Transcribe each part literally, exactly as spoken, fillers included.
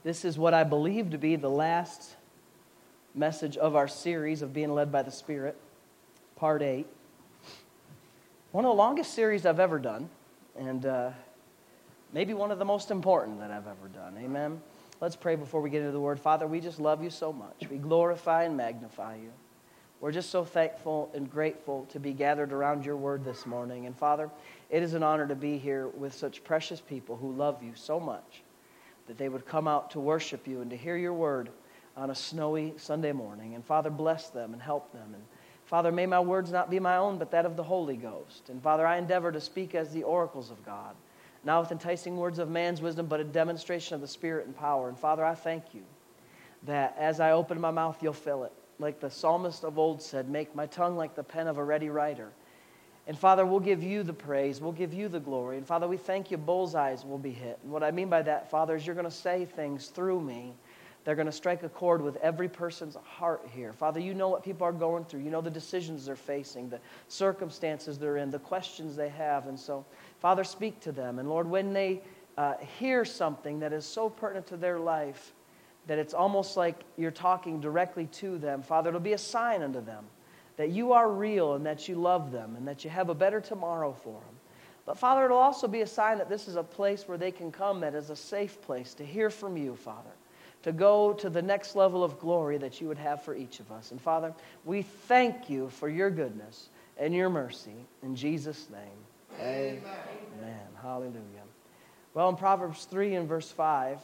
This is what I believe to be the last message of our series of being led by the Spirit, part eight. One of the longest series I've ever done, and uh, maybe one of the most important that I've ever done. Amen? Let's pray before we get into the Word. Father, we just love you so much. We glorify and magnify you. We're just so thankful and grateful to be gathered around your Word this morning. And Father, it is an honor to be here with such precious people who love you so much that they would come out to worship you and to hear your Word on a snowy Sunday morning. And Father, bless them and help them. And Father, may my words not be my own, but that of the Holy Ghost. And Father, I endeavor to speak as the oracles of God, not with enticing words of man's wisdom, but a demonstration of the Spirit and power. And Father, I thank you that as I open my mouth, you'll fill it. Like the psalmist of old said, make my tongue like the pen of a ready writer. And Father, we'll give you the praise. We'll give you the glory. And Father, we thank you bullseyes will be hit. And what I mean by that, Father, is you're going to say things through me. They're going to strike a chord with every person's heart here. Father, you know what people are going through. You know the decisions they're facing, the circumstances they're in, the questions they have. And so, Father, speak to them. And Lord, when they uh, hear something that is so pertinent to their life that it's almost like you're talking directly to them, Father, it'll be a sign unto them that you are real and that you love them and that you have a better tomorrow for them. But Father, it'll also be a sign that this is a place where they can come that is a safe place to hear from you, Father, to go to the next level of glory that you would have for each of us. And Father, we thank you for your goodness and your mercy. In Jesus' name, amen. Amen. Hallelujah. Well, in Proverbs three and verse five,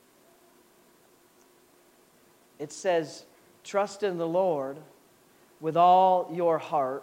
it says, trust in the Lord with all your heart.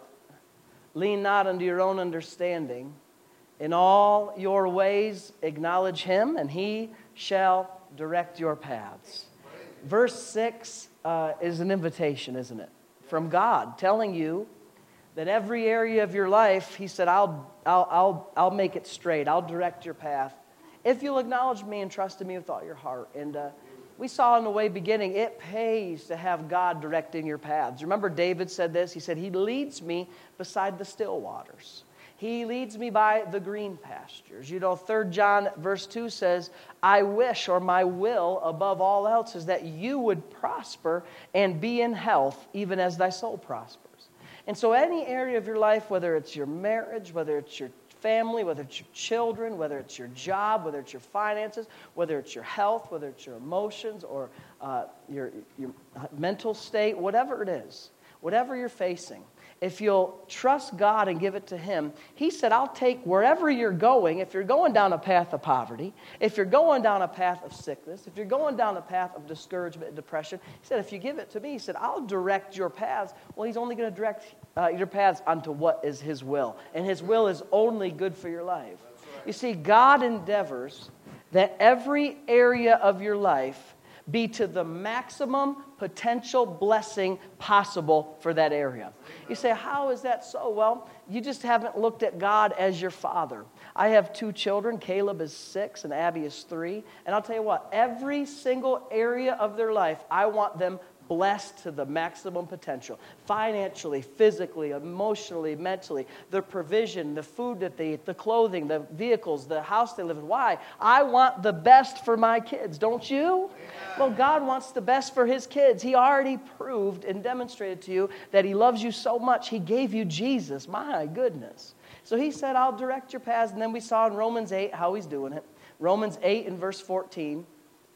Lean not unto your own understanding. In all your ways acknowledge him, and he shall direct your paths. Verse six uh, is an invitation, isn't it? From God, telling you that every area of your life, he said, I'll, I'll, I'll, I'll make it straight. I'll direct your path. If you'll acknowledge me and trust in me with all your heart. And uh, we saw in the way beginning, it pays to have God directing your paths. Remember David said this? He said, he leads me beside the still waters. He leads me by the green pastures. You know, Third John verse two says, I wish, or my will above all else, is that you would prosper and be in health, even as thy soul prospers. And so any area of your life, whether it's your marriage, whether it's your family, whether it's your children, whether it's your job, whether it's your finances, whether it's your health, whether it's your emotions or uh, your, your mental state, whatever it is, whatever you're facing, if you'll trust God and give it to him, he said, I'll take wherever you're going. If you're going down a path of poverty, if you're going down a path of sickness, if you're going down a path of discouragement and depression, he said, if you give it to me, he said, I'll direct your paths. Well, he's only going to direct uh, your paths onto what is his will. And his will is only good for your life. Right. You see, God endeavors that every area of your life be to the maximum potential blessing possible for that area. You say, how is that so? Well, you just haven't looked at God as your father. I have two children. Caleb is six and Abby is three. And I'll tell you what, every single area of their life, I want them blessed to the maximum potential. Financially, physically, emotionally, mentally. The provision, the food that they eat, the clothing, the vehicles, the house they live in. Why? I want the best for my kids, don't you? Yeah. Well, God wants the best for his kids. He already proved and demonstrated to you that he loves you so much, he gave you Jesus. My goodness. So he said, I'll direct your paths. And then we saw in Romans eight how he's doing it. Romans eight and verse fourteen.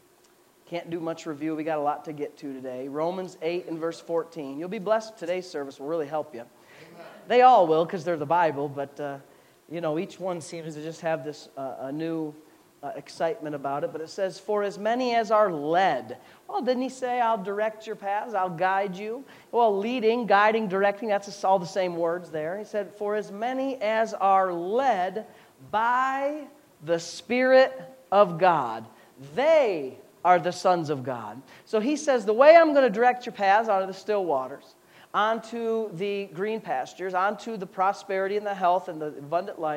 Can't do much review. We got a lot to get to today. Romans eight and verse fourteen. You'll be blessed. Today's service will really help you. Amen. They all will because they're the Bible, but, uh, you know, each one seems to just have this uh, a new uh, excitement about it. But it says, for as many as are led. Well, didn't he say, I'll direct your paths, I'll guide you? Well, leading, guiding, directing, that's all the same words there. He said, for as many as are led by the Spirit of God, they are the sons of God. So he says, the way I'm going to direct your paths out of the still waters, onto the green pastures, onto the prosperity and the health and the abundant life, he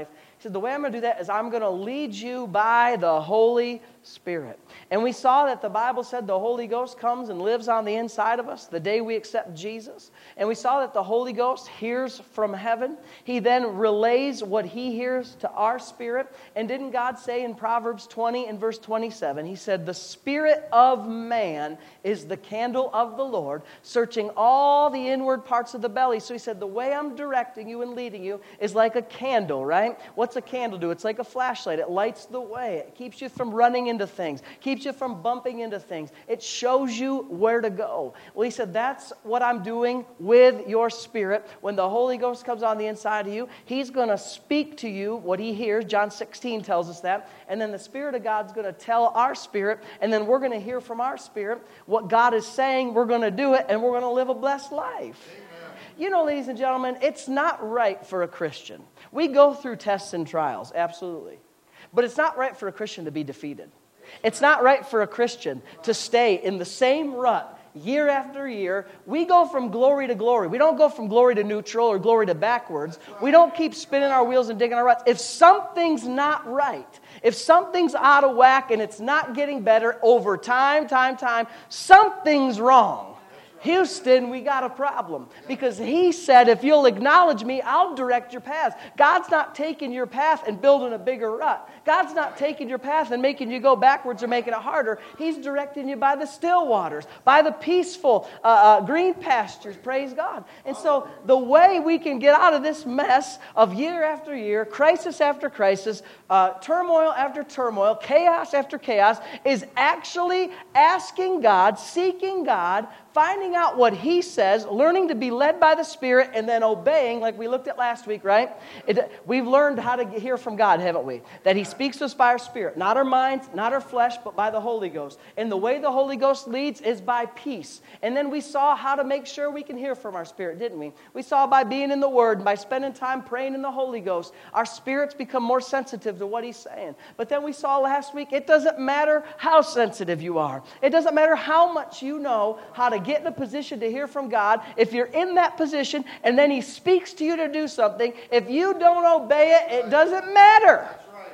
He said, the way I'm going to do that is I'm going to lead you by the Holy Spirit. And we saw that the Bible said the Holy Ghost comes and lives on the inside of us the day we accept Jesus. And we saw that the Holy Ghost hears from heaven. He then relays what he hears to our spirit. And didn't God say in Proverbs twenty and verse twenty-seven, he said, the spirit of man is the candle of the Lord, searching all the inward parts of the belly. So he said, the way I'm directing you and leading you is like a candle, right? What's a candle do? It's like a flashlight. It lights the way. It keeps you from running into things, keeps you from bumping into things. It shows you where to go. Well, he said, that's what I'm doing with your spirit. When the Holy Ghost comes on the inside of you, he's going to speak to you what he hears. John sixteen tells us that. And then the Spirit of God's going to tell our spirit, and then we're going to hear from our spirit what God is saying. We're going to do it, and we're going to live a blessed life. Amen. You know, ladies and gentlemen, it's not right for a Christian. We go through tests and trials, absolutely. But it's not right for a Christian to be defeated. It's not right for a Christian to stay in the same rut year after year. We go from glory to glory. We don't go from glory to neutral or glory to backwards. We don't keep spinning our wheels and digging our ruts. If something's not right, if something's out of whack and it's not getting better over time, time, time, something's wrong. Houston, we got a problem. Because he said, if you'll acknowledge me, I'll direct your paths. God's not taking your path and building a bigger rut. God's not taking your path and making you go backwards or making it harder. He's directing you by the still waters, by the peaceful uh, uh, green pastures, praise God. And so the way we can get out of this mess of year after year, crisis after crisis, uh, turmoil after turmoil, chaos after chaos, is actually asking God, seeking God, finding out what he says, learning to be led by the Spirit, and then obeying, like we looked at last week, right? It, we've learned how to hear from God, haven't we? That he speaks to us by our spirit, not our minds, not our flesh, but by the Holy Ghost. And the way the Holy Ghost leads is by peace. And then we saw how to make sure we can hear from our spirit, didn't we? We saw by being in the Word, by spending time praying in the Holy Ghost, our spirits become more sensitive to what he's saying. But then we saw last week, it doesn't matter how sensitive you are. It doesn't matter how much you know how to get in a position to hear from God. If you're in that position and then he speaks to you to do something, if you don't obey it, it doesn't matter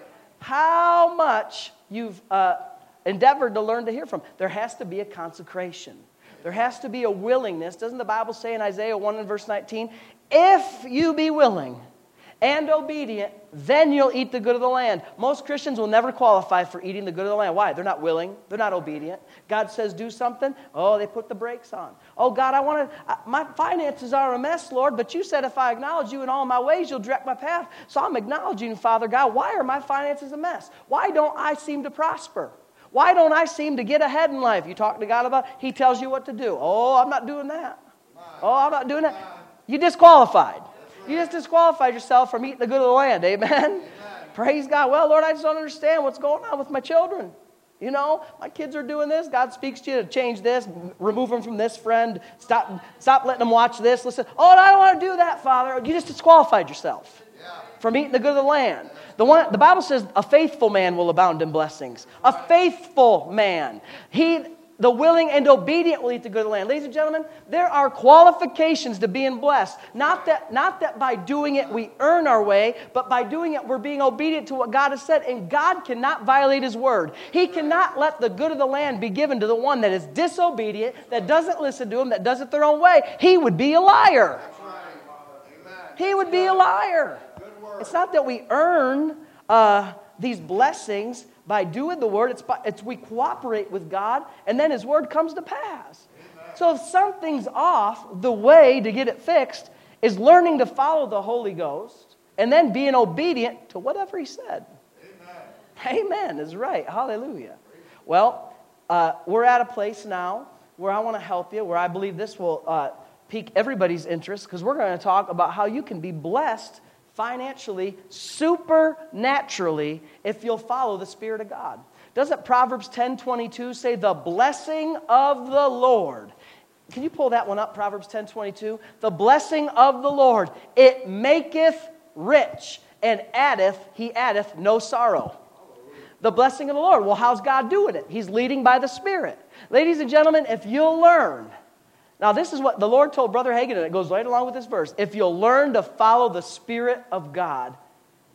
how much you've uh, endeavored to learn to hear from. There has to be a consecration. There has to be a willingness. Doesn't the Bible say in Isaiah one and verse nineteen, if you be willing and obedient, then you'll eat the good of the land. Most Christians will never qualify for eating the good of the land. Why? They're not willing. They're not obedient. God says do something. Oh, they put the brakes on. Oh, God, I want to, my finances are a mess, Lord, but you said if I acknowledge you in all my ways, you'll direct my path. So I'm acknowledging, Father God, why are my finances a mess? Why don't I seem to prosper? Why don't I seem to get ahead in life? You talk to God about it, he tells you what to do. Oh, I'm not doing that. Oh, I'm not doing that. You disqualified. You just disqualified yourself from eating the good of the land. Amen? Amen? Praise God. Well, Lord, I just don't understand what's going on with my children. You know, my kids are doing this. God speaks to you to change this, remove them from this friend. Stop, stop letting them watch this. Listen. Oh, I don't want to do that, Father. You just disqualified yourself from eating the good of the land. The one, the Bible says a faithful man will abound in blessings. A faithful man. He... The willing and obedient will eat the good of the land. Ladies and gentlemen, there are qualifications to being blessed. Not that, not that by doing it we earn our way, but by doing it we're being obedient to what God has said. And God cannot violate his word. He cannot let the good of the land be given to the one that is disobedient, that doesn't listen to him, that does it their own way. He would be a liar. He would be a liar. It's not that we earn uh, these blessings by doing the word. It's, by, it's we cooperate with God, and then his word comes to pass. Amen. So if something's off, the way to get it fixed is learning to follow the Holy Ghost and then being obedient to whatever he said. Amen. Amen is right. Hallelujah. Well, uh, we're at a place now where I want to help you, where I believe this will uh, pique everybody's interest, because we're going to talk about how you can be blessed financially, supernaturally, if you'll follow the Spirit of God. Doesn't Proverbs ten twenty-two say, the blessing of the Lord? Can you pull that one up, Proverbs ten twenty-two? The blessing of the Lord, it maketh rich, and addeth, he addeth no sorrow. The blessing of the Lord. Well, how's God doing it? He's leading by the Spirit. Ladies and gentlemen, if you'll learn. Now, this is what the Lord told Brother Hagin, and it goes right along with this verse. If you'll learn to follow the Spirit of God,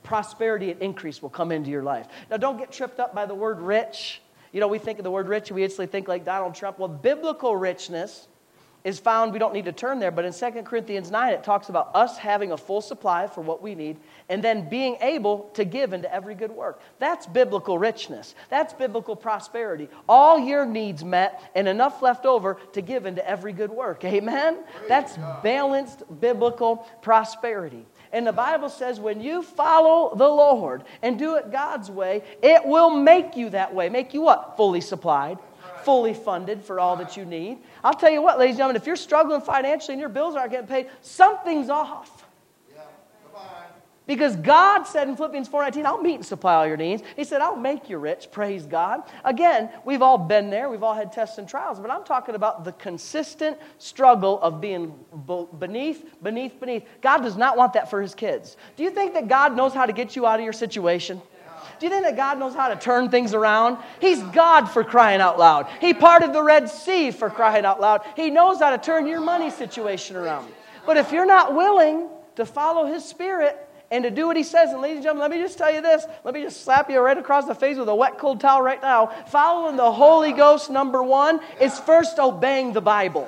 prosperity and increase will come into your life. Now, don't get tripped up by the word rich. You know, we think of the word rich, we instantly think like Donald Trump. Well, biblical richness is found, we don't need to turn there, but in Second Corinthians nine, it talks about us having a full supply for what we need and then being able to give into every good work. That's biblical richness. That's biblical prosperity. All your needs met and enough left over to give into every good work. Amen? That's balanced biblical prosperity. And the Bible says when you follow the Lord and do it God's way, it will make you that way. Make you what? Fully supplied. Fully funded for all that you need. I'll tell you what, ladies and gentlemen, if you're struggling financially and your bills aren't getting paid, something's off. Yeah, come on. Because God said in Philippians four nineteen, I'll meet and supply all your needs. He said, I'll make you rich, praise God. Again, we've all been there. We've all had tests and trials. But I'm talking about the consistent struggle of being beneath, beneath, beneath. God does not want that for His kids. Do you think that God knows how to get you out of your situation? Do you think that God knows how to turn things around? He's God, for crying out loud. He parted the Red Sea, for crying out loud. He knows how to turn your money situation around. But if you're not willing to follow His Spirit and to do what He says, and ladies and gentlemen, let me just tell you this. Let me just slap you right across the face with a wet, cold towel right now. Following the Holy Ghost, number one, is first obeying the Bible.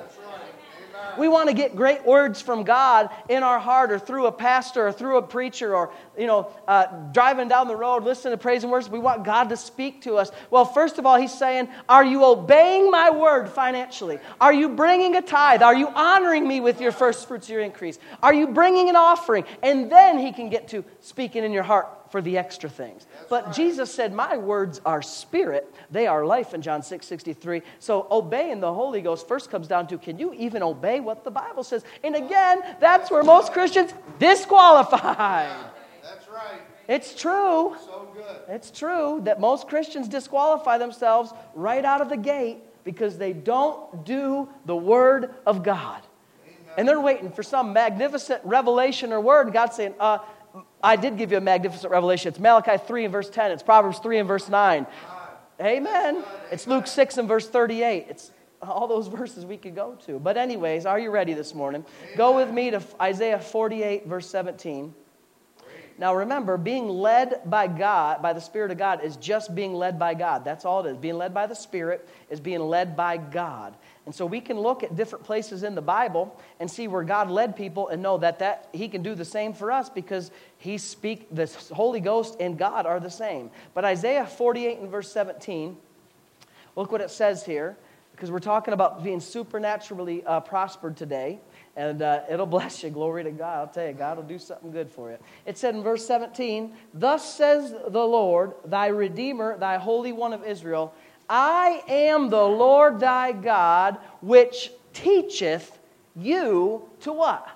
We want to get great words from God in our heart or through a pastor or through a preacher or, you know, uh, driving down the road, listening to praise and worship. We want God to speak to us. Well, first of all, He's saying, are you obeying my word financially? Are you bringing a tithe? Are you honoring me with your first fruits of your increase? Are you bringing an offering? And then He can get to speaking in your heart for the extra things. That's but right. Jesus said, my words are spirit, they are life in John six sixty-three. So obeying the Holy Ghost first comes down to, can you even obey what the Bible says? And again, that's where most Christians disqualify. That's right. It's true. So good. It's true that most Christians disqualify themselves right out of the gate because they don't do the Word of God. Amen. And they're waiting for some magnificent revelation or word. And God's saying, uh, I did give you a magnificent revelation. It's Malachi three and verse ten. It's Proverbs three and verse nine. Amen. It's Luke six and verse thirty-eight. It's all those verses we could go to. But anyways, are you ready this morning? Go with me to Isaiah forty-eight, verse seventeen. Now remember, being led by God, by the Spirit of God, is just being led by God. That's all it is. Being led by the Spirit is being led by God. And so we can look at different places in the Bible and see where God led people and know that, that He can do the same for us because He speak, the Holy Ghost and God are the same. But Isaiah forty-eight and verse seventeen, look what it says here, because we're talking about being supernaturally uh, prospered today. And uh, it'll bless you. Glory to God. I'll tell you, God will do something good for you. It said in verse seventeen, thus says the Lord, thy Redeemer, thy Holy One of Israel, I am the Lord thy God, which teacheth you to what?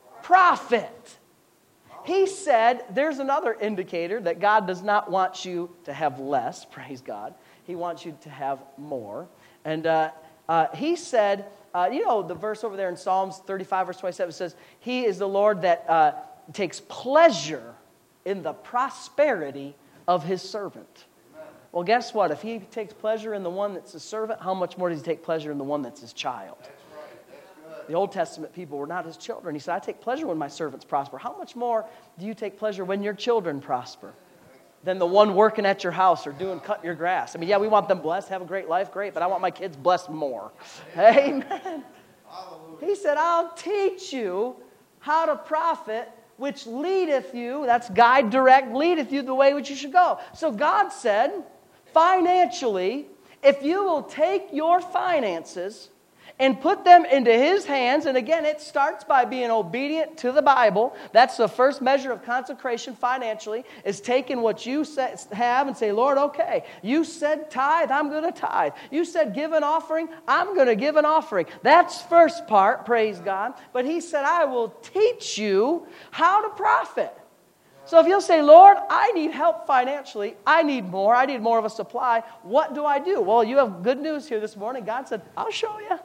Profit. He said, there's another indicator that God does not want you to have less, praise God. He wants you to have more. And uh, uh, he said, uh, you know, the verse over there in Psalms thirty-five, verse twenty-seven says, He is the Lord that uh, takes pleasure in the prosperity of His servant. Amen. Well, guess what? If He takes pleasure in the one that's His servant, how much more does He take pleasure in the one that's His child? That's right. That's good. The Old Testament people were not His children. He said, I take pleasure when my servants prosper. How much more do you take pleasure when your children prosper than the one working at your house or doing cutting your grass? I mean, yeah, we want them blessed, have a great life, great, but I want my kids blessed more. Amen. Amen. He said, I'll teach you how to profit, which leadeth you, that's guide direct, leadeth you the way which you should go. So God said, financially, if you will take your finances and put them into His hands, and again, it starts by being obedient to the Bible. That's the first measure of consecration financially, is taking what you have and say, Lord, okay, you said tithe, I'm going to tithe. You said give an offering, I'm going to give an offering. That's first part, praise God. But He said, I will teach you how to profit. So if you'll say, Lord, I need help financially, I need more, I need more of a supply, what do I do? Well, you have good news here this morning. God said, I'll show you.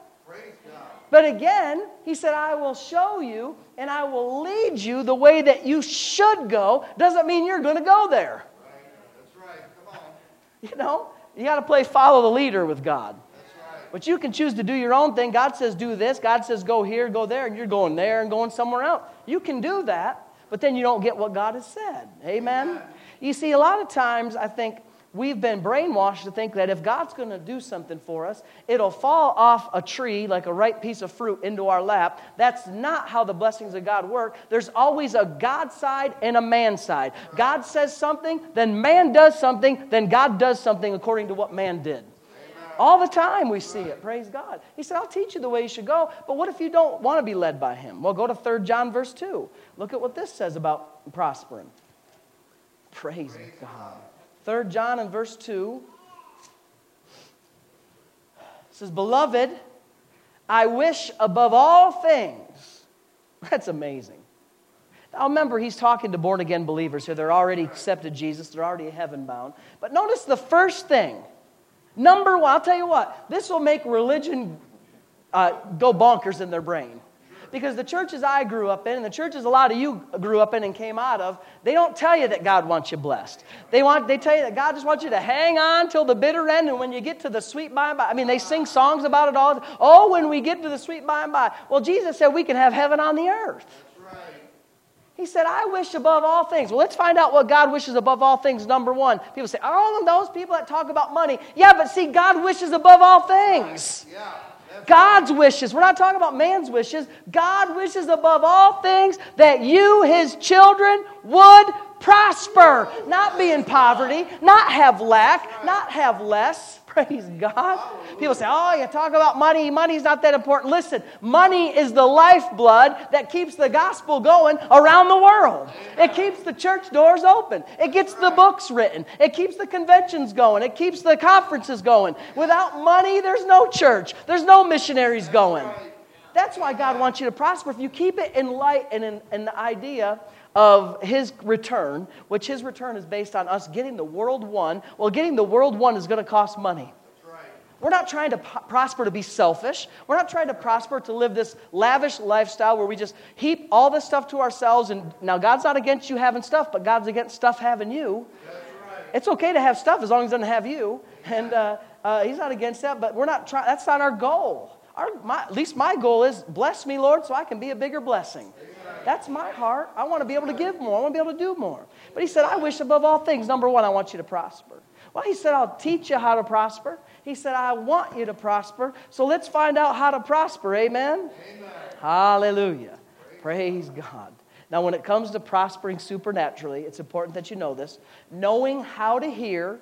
But again, He said, I will show you and I will lead you the way that you should go. Doesn't mean you're going to go there. Right. That's right. Come on. You know, you got to play follow the leader with God. That's right. But you can choose to do your own thing. God says do this. God says go here, go there, and you're going there and going somewhere else. You can do that. but then you don't get what God has said. Amen? Amen. You see, a lot of times I think we've been brainwashed to think that if God's going to do something for us, it'll fall off a tree like a ripe piece of fruit into our lap. That's not how the blessings of God work. There's always a God side and a man side. God says something, then man does something, then God does something according to what man did. All the time we see it. Praise God. He said, I'll teach you the way you should go, but what if you don't want to be led by him? Well, go to Third John verse two. Look at what this says about prospering. Praise God. Third John in verse two says, Beloved, I wish above all things. That's amazing. Now remember, he's talking to born-again believers here. They're already accepted Jesus. They're already heaven-bound. But notice the first thing. Number one, I'll tell you what. This will make religion uh, go bonkers in their brain. Because the churches I grew up in, and the churches a lot of you grew up in and came out of, they don't tell you that God wants you blessed. They want, they tell you that God just wants you to hang on till the bitter end, and when you get to the sweet by and by, I mean, they sing songs about it all. Oh, when we get to the sweet by and by. Well, Jesus said we can have heaven on the earth. That's right. He said, I wish above all things. Well, let's find out what God wishes above all things, number one. People say, oh, those people that talk about money. Yeah, but see, God wishes above all things. Yeah. God's wishes. We're not talking about man's wishes. God wishes above all things that you, his children, would prosper. Not be in poverty, not have lack, not have less. Praise God. People say, oh, you talk about money. Money's not that important. Listen, money is the lifeblood that keeps the gospel going around the world. It keeps the church doors open. It gets the books written. It keeps the conventions going. It keeps the conferences going. Without money, there's no church. There's no missionaries going. That's why God wants you to prosper. If you keep it in light and in, in the idea of his return, which his return is based on us getting the world won. Well, getting the world won is going to cost money. That's right. We're not trying to p- prosper to be selfish. We're not trying to prosper to live this lavish lifestyle where we just heap all this stuff to ourselves. And now God's not against you having stuff, but God's against stuff having you. That's right. It's okay to have stuff as long as it doesn't have you. And uh, uh, he's not against that, but we're not trying. That's not our goal. Our, my, at least my goal is, bless me, Lord, so I can be a bigger blessing. That's my heart. I want to be able to give more. I want to be able to do more. But he said, I wish above all things, number one, I want you to prosper. Well, he said, I'll teach you how to prosper. He said, I want you to prosper. So let's find out how to prosper. Amen? Amen. Hallelujah. Praise God. Now, when it comes to prospering supernaturally, it's important that you know this. Knowing how to hear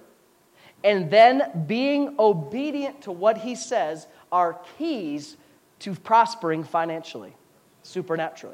and then being obedient to what he says are keys to prospering financially, supernaturally.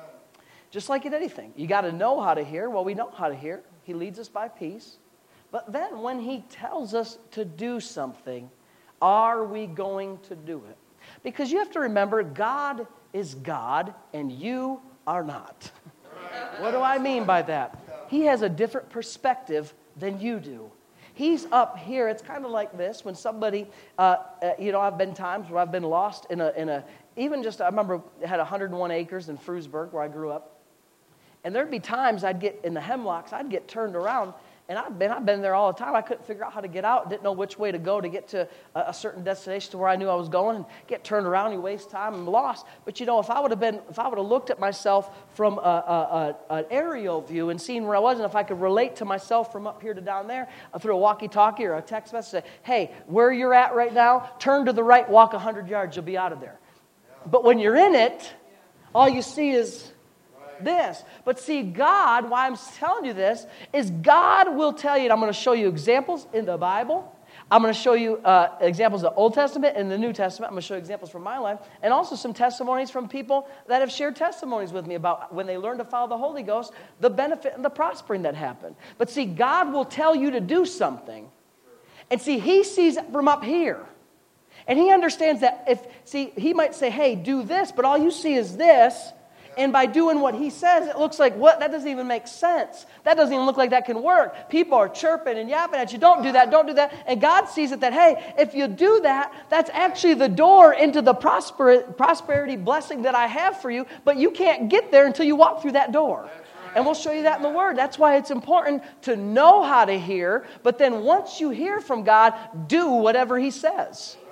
Just like in anything. You got to know how to hear. Well, we know how to hear. He leads us by peace. But then when he tells us to do something, are we going to do it? Because you have to remember, God is God and you are not. What do I mean by that? He has a different perspective than you do. He's up here. It's kind of like this. When somebody, uh, uh, you know, I've been times where I've been lost in a, in a, even just, I remember I had one hundred one acres in Frewsburg where I grew up. And there'd be times I'd get in the hemlocks, I'd get turned around, and I've been, I've been there all the time. I couldn't figure out how to get out, didn't know which way to go to get to a, a certain destination to where I knew I was going, and get turned around, you waste time, and lost. But you know, if I would have been, if I would have looked at myself from a, a, a, an aerial view and seen where I was, and if I could relate to myself from up here to down there uh, through a walkie-talkie or a text message, say, hey, where you're at right now, turn to the right, walk one hundred yards, you'll be out of there. But when you're in it, all you see is this. But see, God, why I'm telling you this, is God will tell you, and I'm going to show you examples in the Bible. I'm going to show you uh, examples of the Old Testament and the New Testament. I'm going to show you examples from my life, and also some testimonies from people that have shared testimonies with me about when they learned to follow the Holy Ghost, the benefit and the prospering that happened. But see, God will tell you to do something. And see, he sees it from up here. And he understands that if, see, he might say, hey, do this, but all you see is this. And by doing what he says, it looks like, what? That doesn't even make sense. That doesn't even look like that can work. People are chirping and yapping at you. Don't do that, don't do that. And God sees it that, hey, if you do that, that's actually the door into the prosper, prosperity blessing that I have for you. But you can't get there until you walk through that door. And we'll show you that in the Word. That's why it's important to know how to hear. But then once you hear from God, do whatever he says.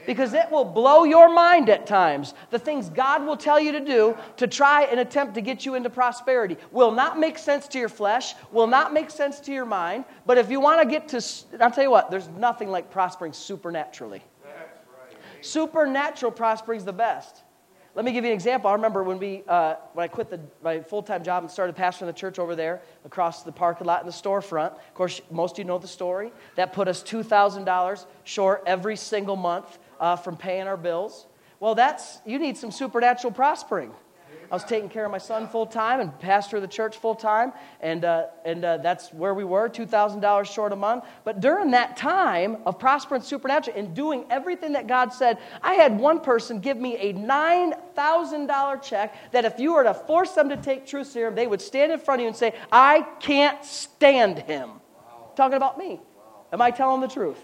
Because it will blow your mind at times. The things God will tell you to do to try and attempt to get you into prosperity will not make sense to your flesh, will not make sense to your mind. But if you want to get to, I'll tell you what, there's nothing like prospering supernaturally. That's right. Supernatural prospering is the best. Let me give you an example. I remember when we, uh, when I quit the, my full-time job and started pastoring the church over there across the parking lot in the storefront. Of course, most of you know the story. That put us two thousand dollars short every single month uh, from paying our bills. Well, that's, you need some supernatural prospering. I was taking care of my son full-time and pastor of the church full-time, and uh, and uh, that's where we were, two thousand dollars short a month. But during that time of prospering supernaturally and doing everything that God said, I had one person give me a nine thousand dollars check that if you were to force them to take truth serum, they would stand in front of you and say, I can't stand him. Wow. Talking about me. Wow. Am I telling the truth?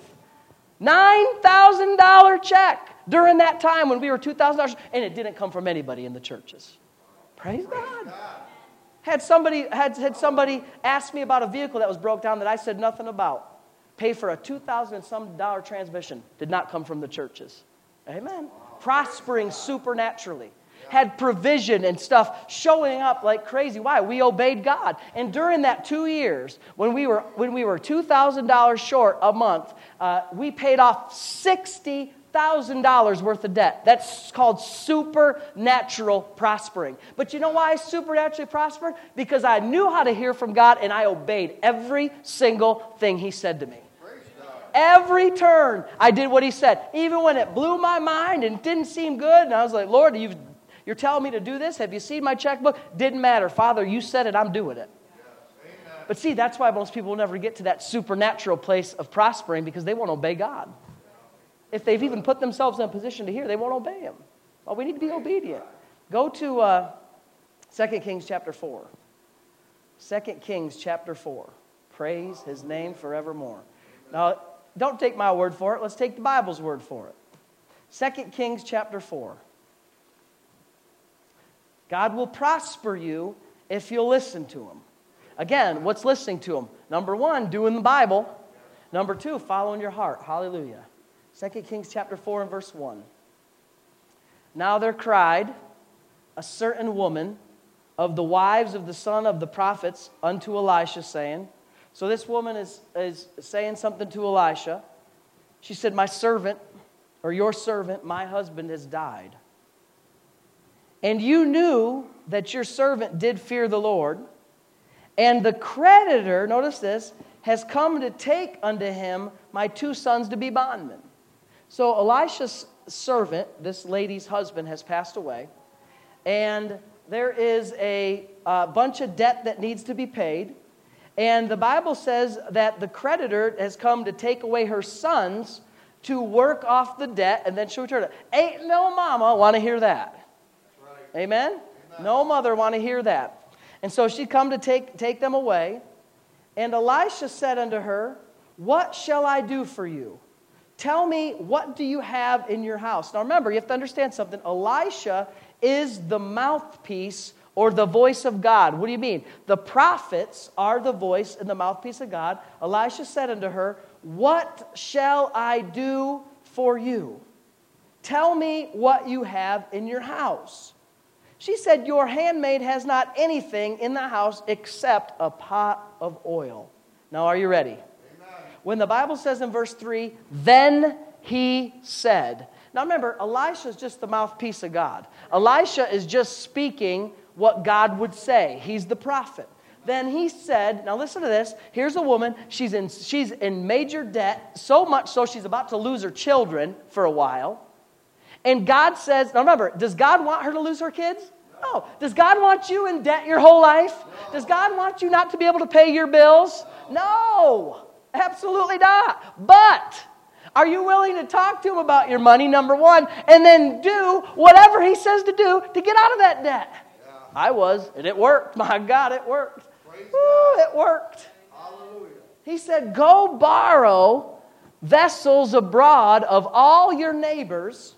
nine thousand dollars check during that time when we were two thousand dollars, and it didn't come from anybody in the churches. Praise God. Had somebody had, had somebody ask me about a vehicle that was broke down that I said nothing about. Pay for a two thousand and some dollar transmission. Did not come from the churches. Amen. Prospering supernaturally. Had provision and stuff showing up like crazy. Why? We obeyed God. And during that two years, when we were when we were two thousand dollars short a month, uh, we paid off sixty thousand dollars worth of debt. That's called supernatural prospering. But you know why I supernaturally prospered? Because I knew how to hear from God and I obeyed every single thing He said to me. Every turn, I did what He said. Even when it blew my mind and didn't seem good, and I was like, Lord, you've, you're telling me to do this? Have you seen my checkbook? Didn't matter. Father, you said it, I'm doing it. Yes, but see, that's why most people will never get to that supernatural place of prospering, because they won't obey God. If they've even put themselves in a position to hear, they won't obey Him. Well, we need to be obedient. Go to uh, Second Kings chapter four. Second Kings chapter four. Praise His name forevermore. Now, don't take my word for it. Let's take the Bible's word for it. Second Kings chapter four. God will prosper you if you'll listen to Him. Again, what's listening to Him? Number one, doing the Bible. Number two, following your heart. Hallelujah. Second Kings chapter four and verse one. Now there cried a certain woman of the wives of the son of the prophets unto Elisha, saying, so this woman is, is saying something to Elisha. She said, my servant, or your servant, my husband has died. And you knew that your servant did fear the Lord, and the creditor, notice this, has come to take unto him my two sons to be bondmen. So Elisha's servant, this lady's husband, has passed away. And there is a uh, bunch of debt that needs to be paid. And the Bible says that the creditor has come to take away her sons to work off the debt, and then she'll return it. Ain't no mama want to hear that. Right. Amen? Amen? No mother want to hear that. And so she come to take, take them away. And Elisha said unto her, what shall I do for you? Tell me, what do you have in your house? Now remember, you have to understand something. Elisha is the mouthpiece or the voice of God. What do you mean? The prophets are the voice and the mouthpiece of God. Elisha said unto her, what shall I do for you? Tell me what you have in your house. She said, your handmaid has not anything in the house except a pot of oil. Now, are you ready? When the Bible says in verse three, then he said. Now remember, Elisha is just the mouthpiece of God. Elisha is just speaking what God would say. He's the prophet. Then he said, now listen to this. Here's a woman. She's in, she's in major debt, so much so she's about to lose her children for a while. And God says, now remember, does God want her to lose her kids? No. Does God want you in debt your whole life? Does God want you not to be able to pay your bills? No. Absolutely not. But are you willing to talk to Him about your money, number one, and then do whatever He says to do to get out of that debt? Yeah. I was, and it worked. My God, it worked. Woo, it worked. Hallelujah. He said, go borrow vessels abroad of all your neighbors,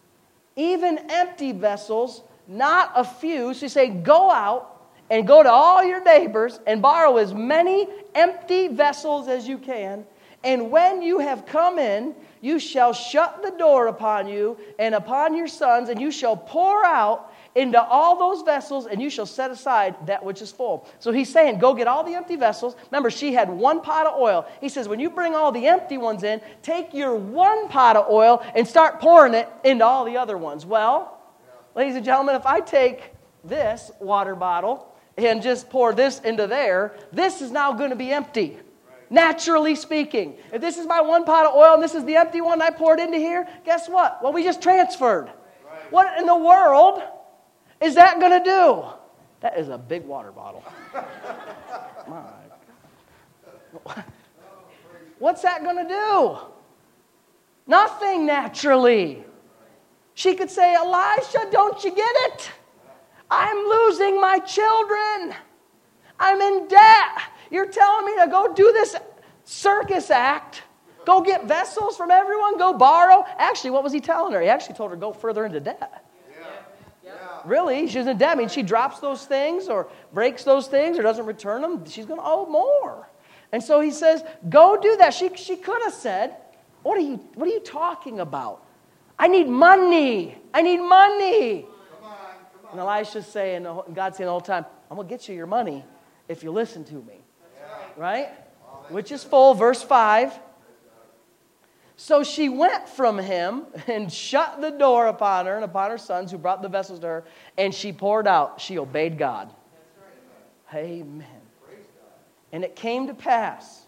even empty vessels, not a few. So you say, go out and go to all your neighbors and borrow as many empty vessels as you can, And when you have come in, you shall shut the door upon you and upon your sons, and you shall pour out into all those vessels, and you shall set aside that which is full. So he's saying, go get all the empty vessels. Remember, she had one pot of oil. He says, when you bring all the empty ones in, take your one pot of oil and start pouring it into all the other ones. Well, yeah. Ladies and gentlemen, if I take this water bottle and just pour this into there, this is now going to be empty. Naturally speaking. If this is my one pot of oil and this is the empty one I poured into here, guess what? Well, we just transferred. Right. What in the world is that going to do? That is a big water bottle. My God. What's that going to do? Nothing naturally. She could say, Elisha, don't you get it? I'm losing my children. I'm in debt. You're telling me to go do this circus act, go get vessels from everyone, go borrow. Actually, what was he telling her? He actually told her to go further into debt. Yeah. Yeah. Really, she's in debt. I mean, she drops those things or breaks those things or doesn't return them, she's going to owe more. And so he says, go do that. She, she could have said, what are you, what are you talking about? I need money. I need money. Come on, come on. And Elisha's saying, God's saying the whole time, I'm going to get you your money if you listen to me. Right? Which is full, verse five. So she went from him and shut the door upon her and upon her sons who brought the vessels to her, and she poured out. She obeyed God. Amen. And it came to pass.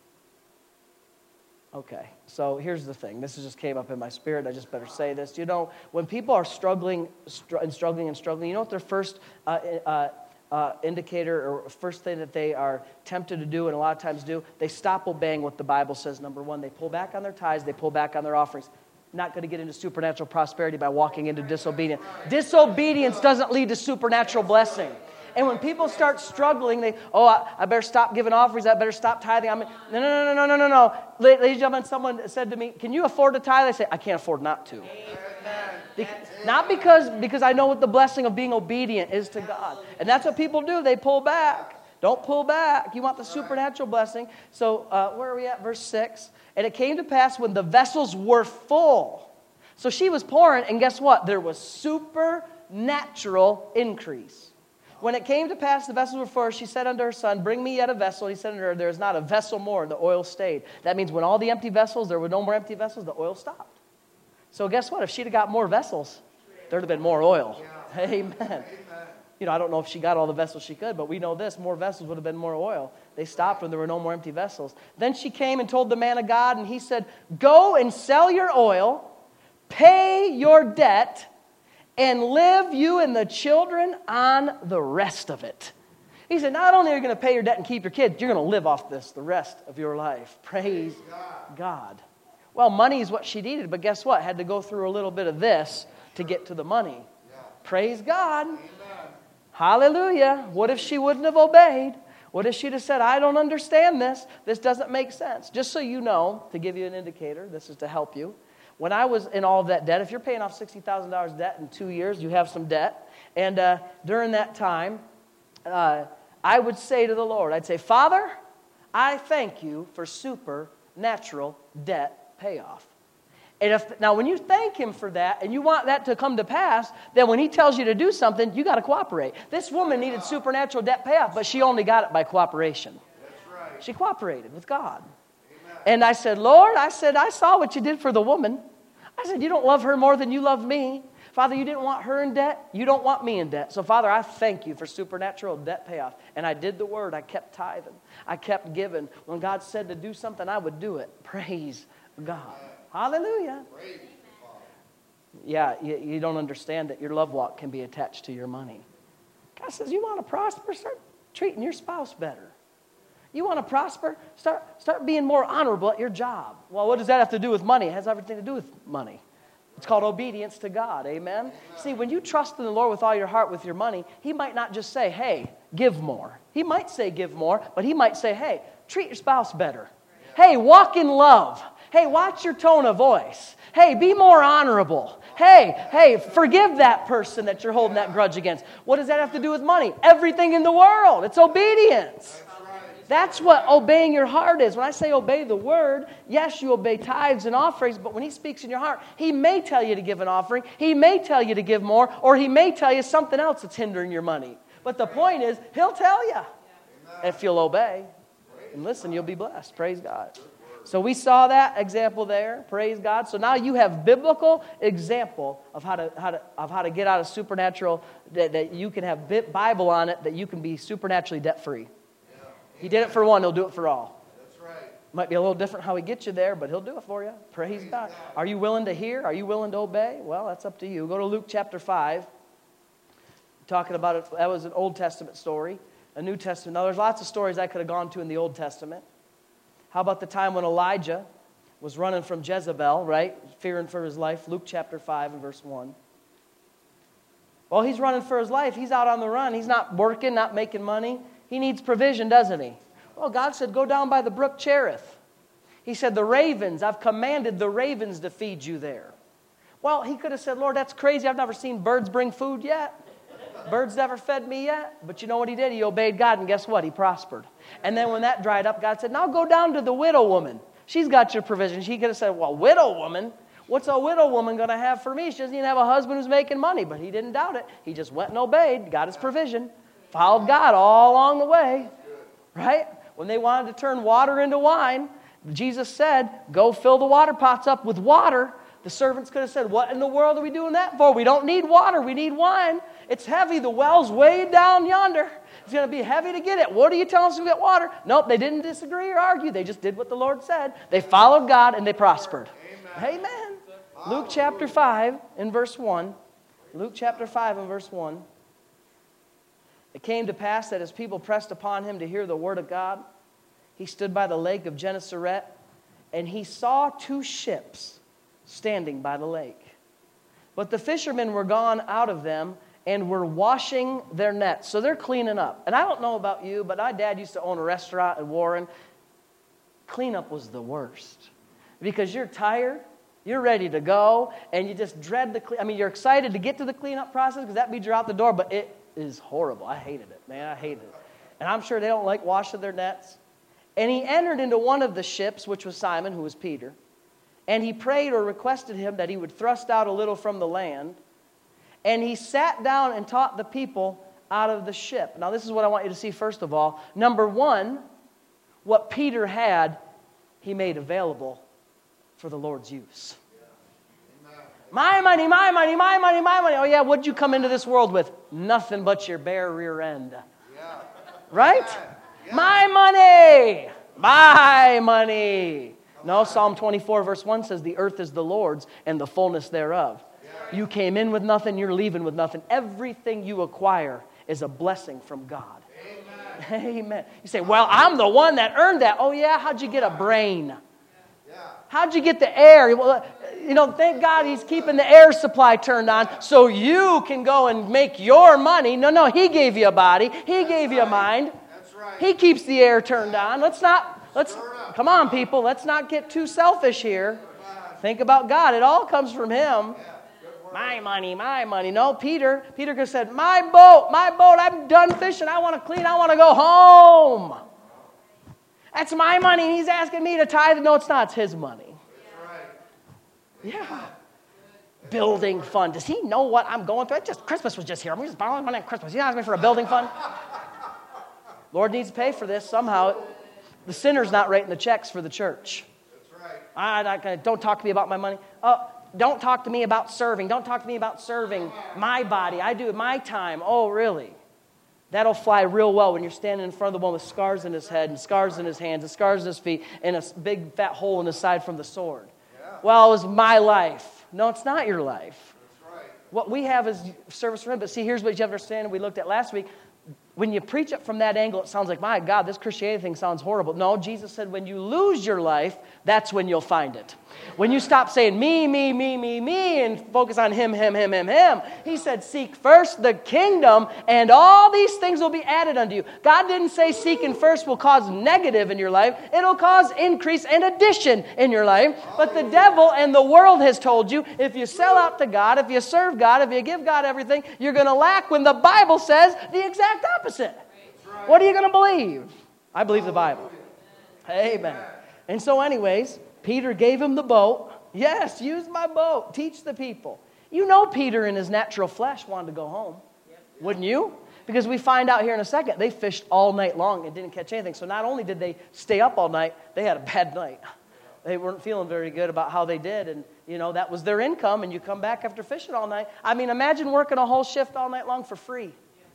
Okay, so here's the thing. This just came up in my spirit. I just better say this. You know, when people are struggling and struggling and struggling, you know what their first uh, uh, Uh, indicator or first thing that they are tempted to do, and a lot of times do, they stop obeying what the Bible says. Number one, they pull back on their tithes, they pull back on their offerings. Not going to get into supernatural prosperity by walking into disobedience. Disobedience doesn't lead to supernatural blessing. And when people start struggling, they, oh, I, I better stop giving offerings, I better stop tithing. I'm, no, no, no, no, no, no, no. Ladies and gentlemen, someone said to me, can you afford to tithe? I say, I can't afford not to. Be- not because, because I know what the blessing of being obedient is to God. And that's what people do. They pull back. Don't pull back. You want the supernatural blessing. So uh, where are we at? Verse six. And it came to pass when the vessels were full. So she was pouring, and guess what? There was supernatural increase. When it came to pass, the vessels were full, she said unto her son, bring me yet a vessel. He said unto her, there is not a vessel more. The oil stayed. That means when all the empty vessels, there were no more empty vessels, the oil stopped. So guess what? If she'd have got more vessels, there'd have been more oil. Yeah. Amen. Amen. You know, I don't know if she got all the vessels she could, but we know this, more vessels would have been more oil. They stopped when there were no more empty vessels. Then she came and told the man of God, and he said, go and sell your oil, pay your debt, and live you and the children on the rest of it. He said, not only are you going to pay your debt and keep your kids, you're going to live off this the rest of your life. Praise God. God. Well, money is what she needed, but guess what? Had to go through a little bit of this to get to the money. Yeah. Praise God. Amen. Hallelujah. What if she wouldn't have obeyed? What if she'd have said, I don't understand this. This doesn't make sense. Just so you know, to give you an indicator, this is to help you. When I was in all of that debt, if you're paying off sixty thousand dollars debt in two years, you have some debt. And uh, during that time, uh, I would say to the Lord, I'd say, Father, I thank you for supernatural debt payoff. And if, now, when you thank him for that and you want that to come to pass, then when he tells you to do something, you got to cooperate. This woman needed supernatural debt payoff, but she only got it by cooperation. That's right. She cooperated with God. Amen. And I said, Lord, I said, I saw what you did for the woman. I said, you don't love her more than you love me. Father, you didn't want her in debt. You don't want me in debt. So, Father, I thank you for supernatural debt payoff. And I did the word. I kept tithing. I kept giving. When God said to do something, I would do it. Praise God. Hallelujah. Yeah, you, you don't understand that your love walk can be attached to your money. God says, you want to prosper? Start treating your spouse better. You want to prosper? Start, start being more honorable at your job. Well, what does that have to do with money? It has everything to do with money. It's called obedience to God. Amen? Amen. See, when you trust in the Lord with all your heart with your money, he might not just say, hey, give more. He might say give more, but he might say, hey, treat your spouse better. Hey, walk in love. Hey, watch your tone of voice. Hey, be more honorable. Hey, hey, forgive that person that you're holding that grudge against. What does that have to do with money? Everything in the world. It's obedience. That's what obeying your heart is. When I say obey the word, yes, you obey tithes and offerings, but when he speaks in your heart, he may tell you to give an offering, he may tell you to give more, or he may tell you something else that's hindering your money. But the point is, he'll tell you. If you'll obey and listen, you'll be blessed. Praise God. So we saw that example there. Praise God. So now you have biblical example of how to how to of how to get out of supernatural, that, that you can have Bible on it, that you can be supernaturally debt free. He did it for one, he'll do it for all. That's right. Might be a little different how he gets you there, but he'll do it for you. Praise God. Are you willing to hear? Are you willing to obey? Well, that's up to you. Go to Luke chapter five. Talking about it, that was an Old Testament story. A New Testament. Now, there's lots of stories I could have gone to in the Old Testament. How about the time when Elijah was running from Jezebel, right? Fearing for his life. Luke chapter five and verse one. Well, he's running for his life. He's out on the run. He's not working, not making money. He needs provision, doesn't he? Well, God said, go down by the brook Cherith. He said, the ravens, I've commanded the ravens to feed you there. Well, he could have said, Lord, that's crazy. I've never seen birds bring food yet. Birds never fed me yet. But you know what he did? He obeyed God, and guess what? He prospered. And then when that dried up, God said, now go down to the widow woman. She's got your provision. She could have said, well, widow woman? What's a widow woman going to have for me? She doesn't even have a husband who's making money. But he didn't doubt it. He just went and obeyed, got his provision. Followed God all along the way, right? When they wanted to turn water into wine, Jesus said, go fill the water pots up with water. The servants could have said, what in the world are we doing that for? We don't need water, we need wine. It's heavy, the well's way down yonder. It's going to be heavy to get it. What are you telling us to get water? Nope, they didn't disagree or argue. They just did what the Lord said. They followed God and they prospered. Amen. Amen. Luke chapter five and verse one. Luke chapter five and verse one. It came to pass that as people pressed upon him to hear the word of God, he stood by the lake of Gennesaret, and he saw two ships standing by the lake. But the fishermen were gone out of them and were washing their nets. So they're cleaning up. And I don't know about you, but my dad used to own a restaurant in Warren. Cleanup was the worst. Because you're tired, you're ready to go, and you just dread the clean. I mean, you're excited to get to the cleanup process because that means you're out the door, but it is horrible. I hated it, man. I hated it. And I'm sure they don't like washing their nets. And he entered into one of the ships, which was Simon, who was Peter. And he prayed or requested him that he would thrust out a little from the land. And he sat down and taught the people out of the ship. Now, this is what I want you to see first of all. Number one, what Peter had, he made available for the Lord's use. My money, my money, my money, my money. Oh, yeah, what'd you come into this world with? Nothing but your bare rear end. Yeah. Right? Yeah. Yeah. My money, my money. No, Psalm twenty-four, verse one says, the earth is the Lord's and the fullness thereof. Yeah. You came in with nothing, you're leaving with nothing. Everything you acquire is a blessing from God. Amen. Amen. You say, well, I'm the one that earned that. Oh, yeah? How'd you get a brain? How'd you get the air? Well, you know, thank God he's keeping the air supply turned on so you can go and make your money. No, no, he gave you a body. He gave you a mind. That's right. He keeps the air turned on. Let's not, let's, come on, people. Let's not get too selfish here. Think about God. It all comes from him. My money, my money. No, Peter. Peter could have said, my boat, my boat. I'm done fishing. I want to clean. I want to go home. That's my money, and he's asking me to tithe. No, it's not. It's his money. That's right. Yeah. Building fund. Does he know what I'm going through? It just Christmas was just here. I'm just borrowing money on Christmas. He's asking me for a building fund. Lord needs to pay for this somehow. The sinner's not writing the checks for the church. That's right. I'm not gonna, don't talk to me about my money. Oh, don't talk to me about serving. Don't talk to me about serving my body. I do my time. Oh, really? That'll fly real well when you're standing in front of the one with scars in his head and scars in his hands and scars in his feet and a big fat hole in his side from the sword. Yeah. Well, it was my life. No, it's not your life. That's right. What we have is service for him. But see, here's what you have to understand, and we looked at last week. When you preach it from that angle, it sounds like, my God, this Christianity thing sounds horrible. No, Jesus said when you lose your life, that's when you'll find it. When you stop saying me, me, me, me, me, and focus on him, him, him, him, him. He said, seek first the kingdom, and all these things will be added unto you. God didn't say seeking first will cause negative in your life. It'll cause increase and addition in your life. But the devil and the world has told you, if you sell out to God, if you serve God, if you give God everything, you're going to lack, when the Bible says the exact opposite. Right. What are you going to believe? I believe the Bible. Amen. And so anyways, Peter gave him the boat. Yes, use my boat. Teach the people. You know Peter in his natural flesh wanted to go home. Wouldn't you? Because we find out here in a second, they fished all night long and didn't catch anything. So not only did they stay up all night, they had a bad night. They weren't feeling very good about how they did. And, you know, that was their income. And you come back after fishing all night. I mean, imagine working a whole shift all night long for free.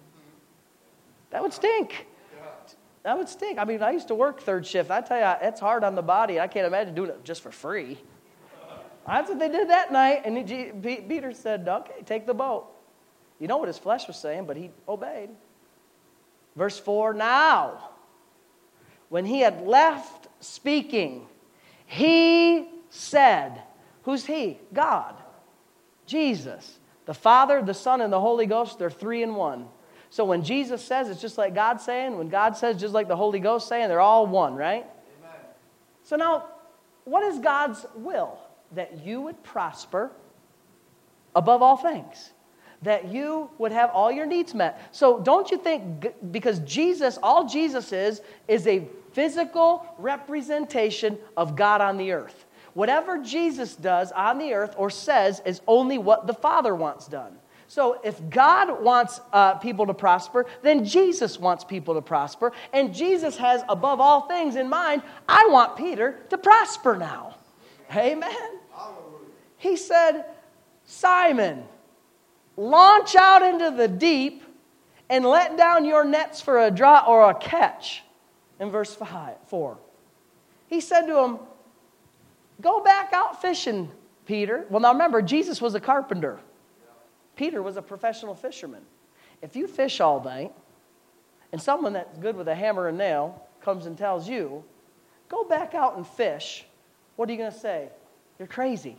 That would stink. That would stink. I mean, I used to work third shift. I tell you, it's hard on the body. I can't imagine doing it just for free. That's what they did that night. And he, Peter said, okay, take the boat. You know what his flesh was saying, but he obeyed. Verse four, now, when he had left speaking, he said, who's he? God, Jesus. The Father, the Son, and the Holy Ghost, they're three in one. So when Jesus says, it's just like God saying. When God says, just like the Holy Ghost saying, they're all one, right? Amen. So now, what is God's will? That you would prosper above all things. That you would have all your needs met. So don't you think, because Jesus, all Jesus is, is a physical representation of God on the earth. Whatever Jesus does on the earth or says is only what the Father wants done. So if God wants uh, people to prosper, then Jesus wants people to prosper. And Jesus has, above all things in mind, I want Peter to prosper now. Amen. He said, Simon, launch out into the deep and let down your nets for a draw or a catch. In verse five, four. He said to him, go back out fishing, Peter. Well, now remember, Jesus was a carpenter. Peter was a professional fisherman. If you fish all night and someone that's good with a hammer and nail comes and tells you, go back out and fish, what are you going to say? You're crazy.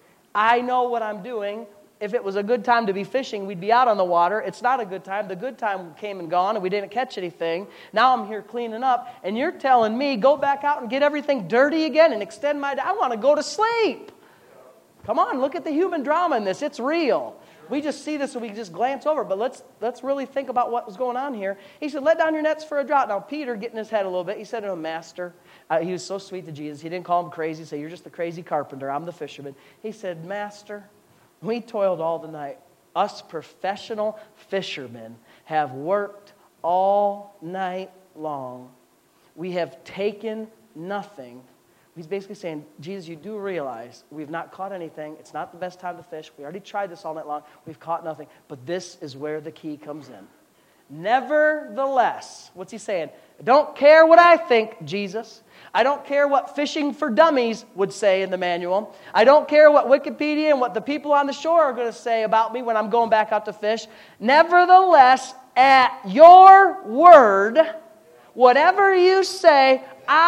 I know what I'm doing. If it was a good time to be fishing, we'd be out on the water. It's not a good time. The good time came and gone, and we didn't catch anything. Now I'm here cleaning up, and you're telling me, go back out and get everything dirty again and extend my day. I want to go to sleep. Come on, look at the human drama in this. It's real. We just see this and we just glance over, but let's let's really think about what was going on here. He said, let down your nets for a draught. Now, Peter, getting his head a little bit, he said to him, Master, uh, he was so sweet to Jesus. He didn't call him crazy, say, you're just the crazy carpenter. I'm the fisherman. He said, Master, we toiled all the night. Us professional fishermen have worked all night long. We have taken nothing. He's basically saying, Jesus, you do realize we've not caught anything. It's not the best time to fish. We already tried this all night long. We've caught nothing. But this is where the key comes in. Nevertheless, what's he saying? I don't care what I think, Jesus. I don't care what Fishing for Dummies would say in the manual. I don't care what Wikipedia and what the people on the shore are going to say about me when I'm going back out to fish. Nevertheless, at your word, whatever you say,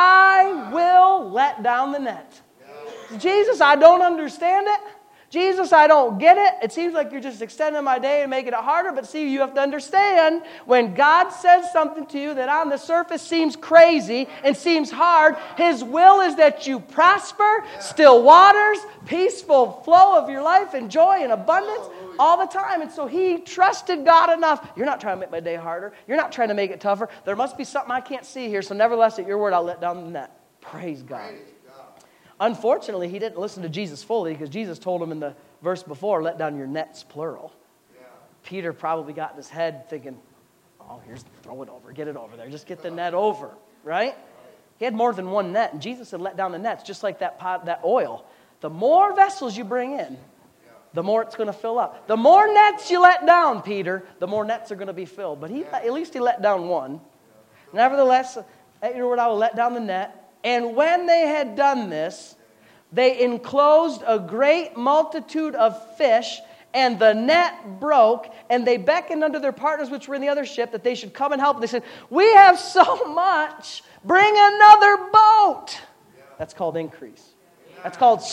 I will let down the net. Jesus, I don't understand it. Jesus, I don't get it. It seems like you're just extending my day and making it harder. But see, you have to understand, when God says something to you that on the surface seems crazy and seems hard, His will is that you prosper, still waters, peaceful flow of your life, and joy and abundance all the time. And so he trusted God enough. You're not trying to make my day harder. You're not trying to make it tougher. There must be something I can't see here. So nevertheless, at your word, I'll let down the net. Praise God. Unfortunately, he didn't listen to Jesus fully, because Jesus told him in the verse before, let down your nets, plural. Yeah. Peter probably got in his head thinking, oh, here's, throw it over, get it over there. Just get the net over, right? He had more than one net, and Jesus said, let down the nets, just like that pot, that oil. The more vessels you bring in, the more it's going to fill up. The more nets you let down, Peter, the more nets are going to be filled. But he, at least he let down one. Nevertheless, at your word, I will let down the net. And when they had done this, they enclosed a great multitude of fish, and the net broke, and they beckoned unto their partners which were in the other ship that they should come and help. And they said, we have so much, bring another boat. That's called increase. That's called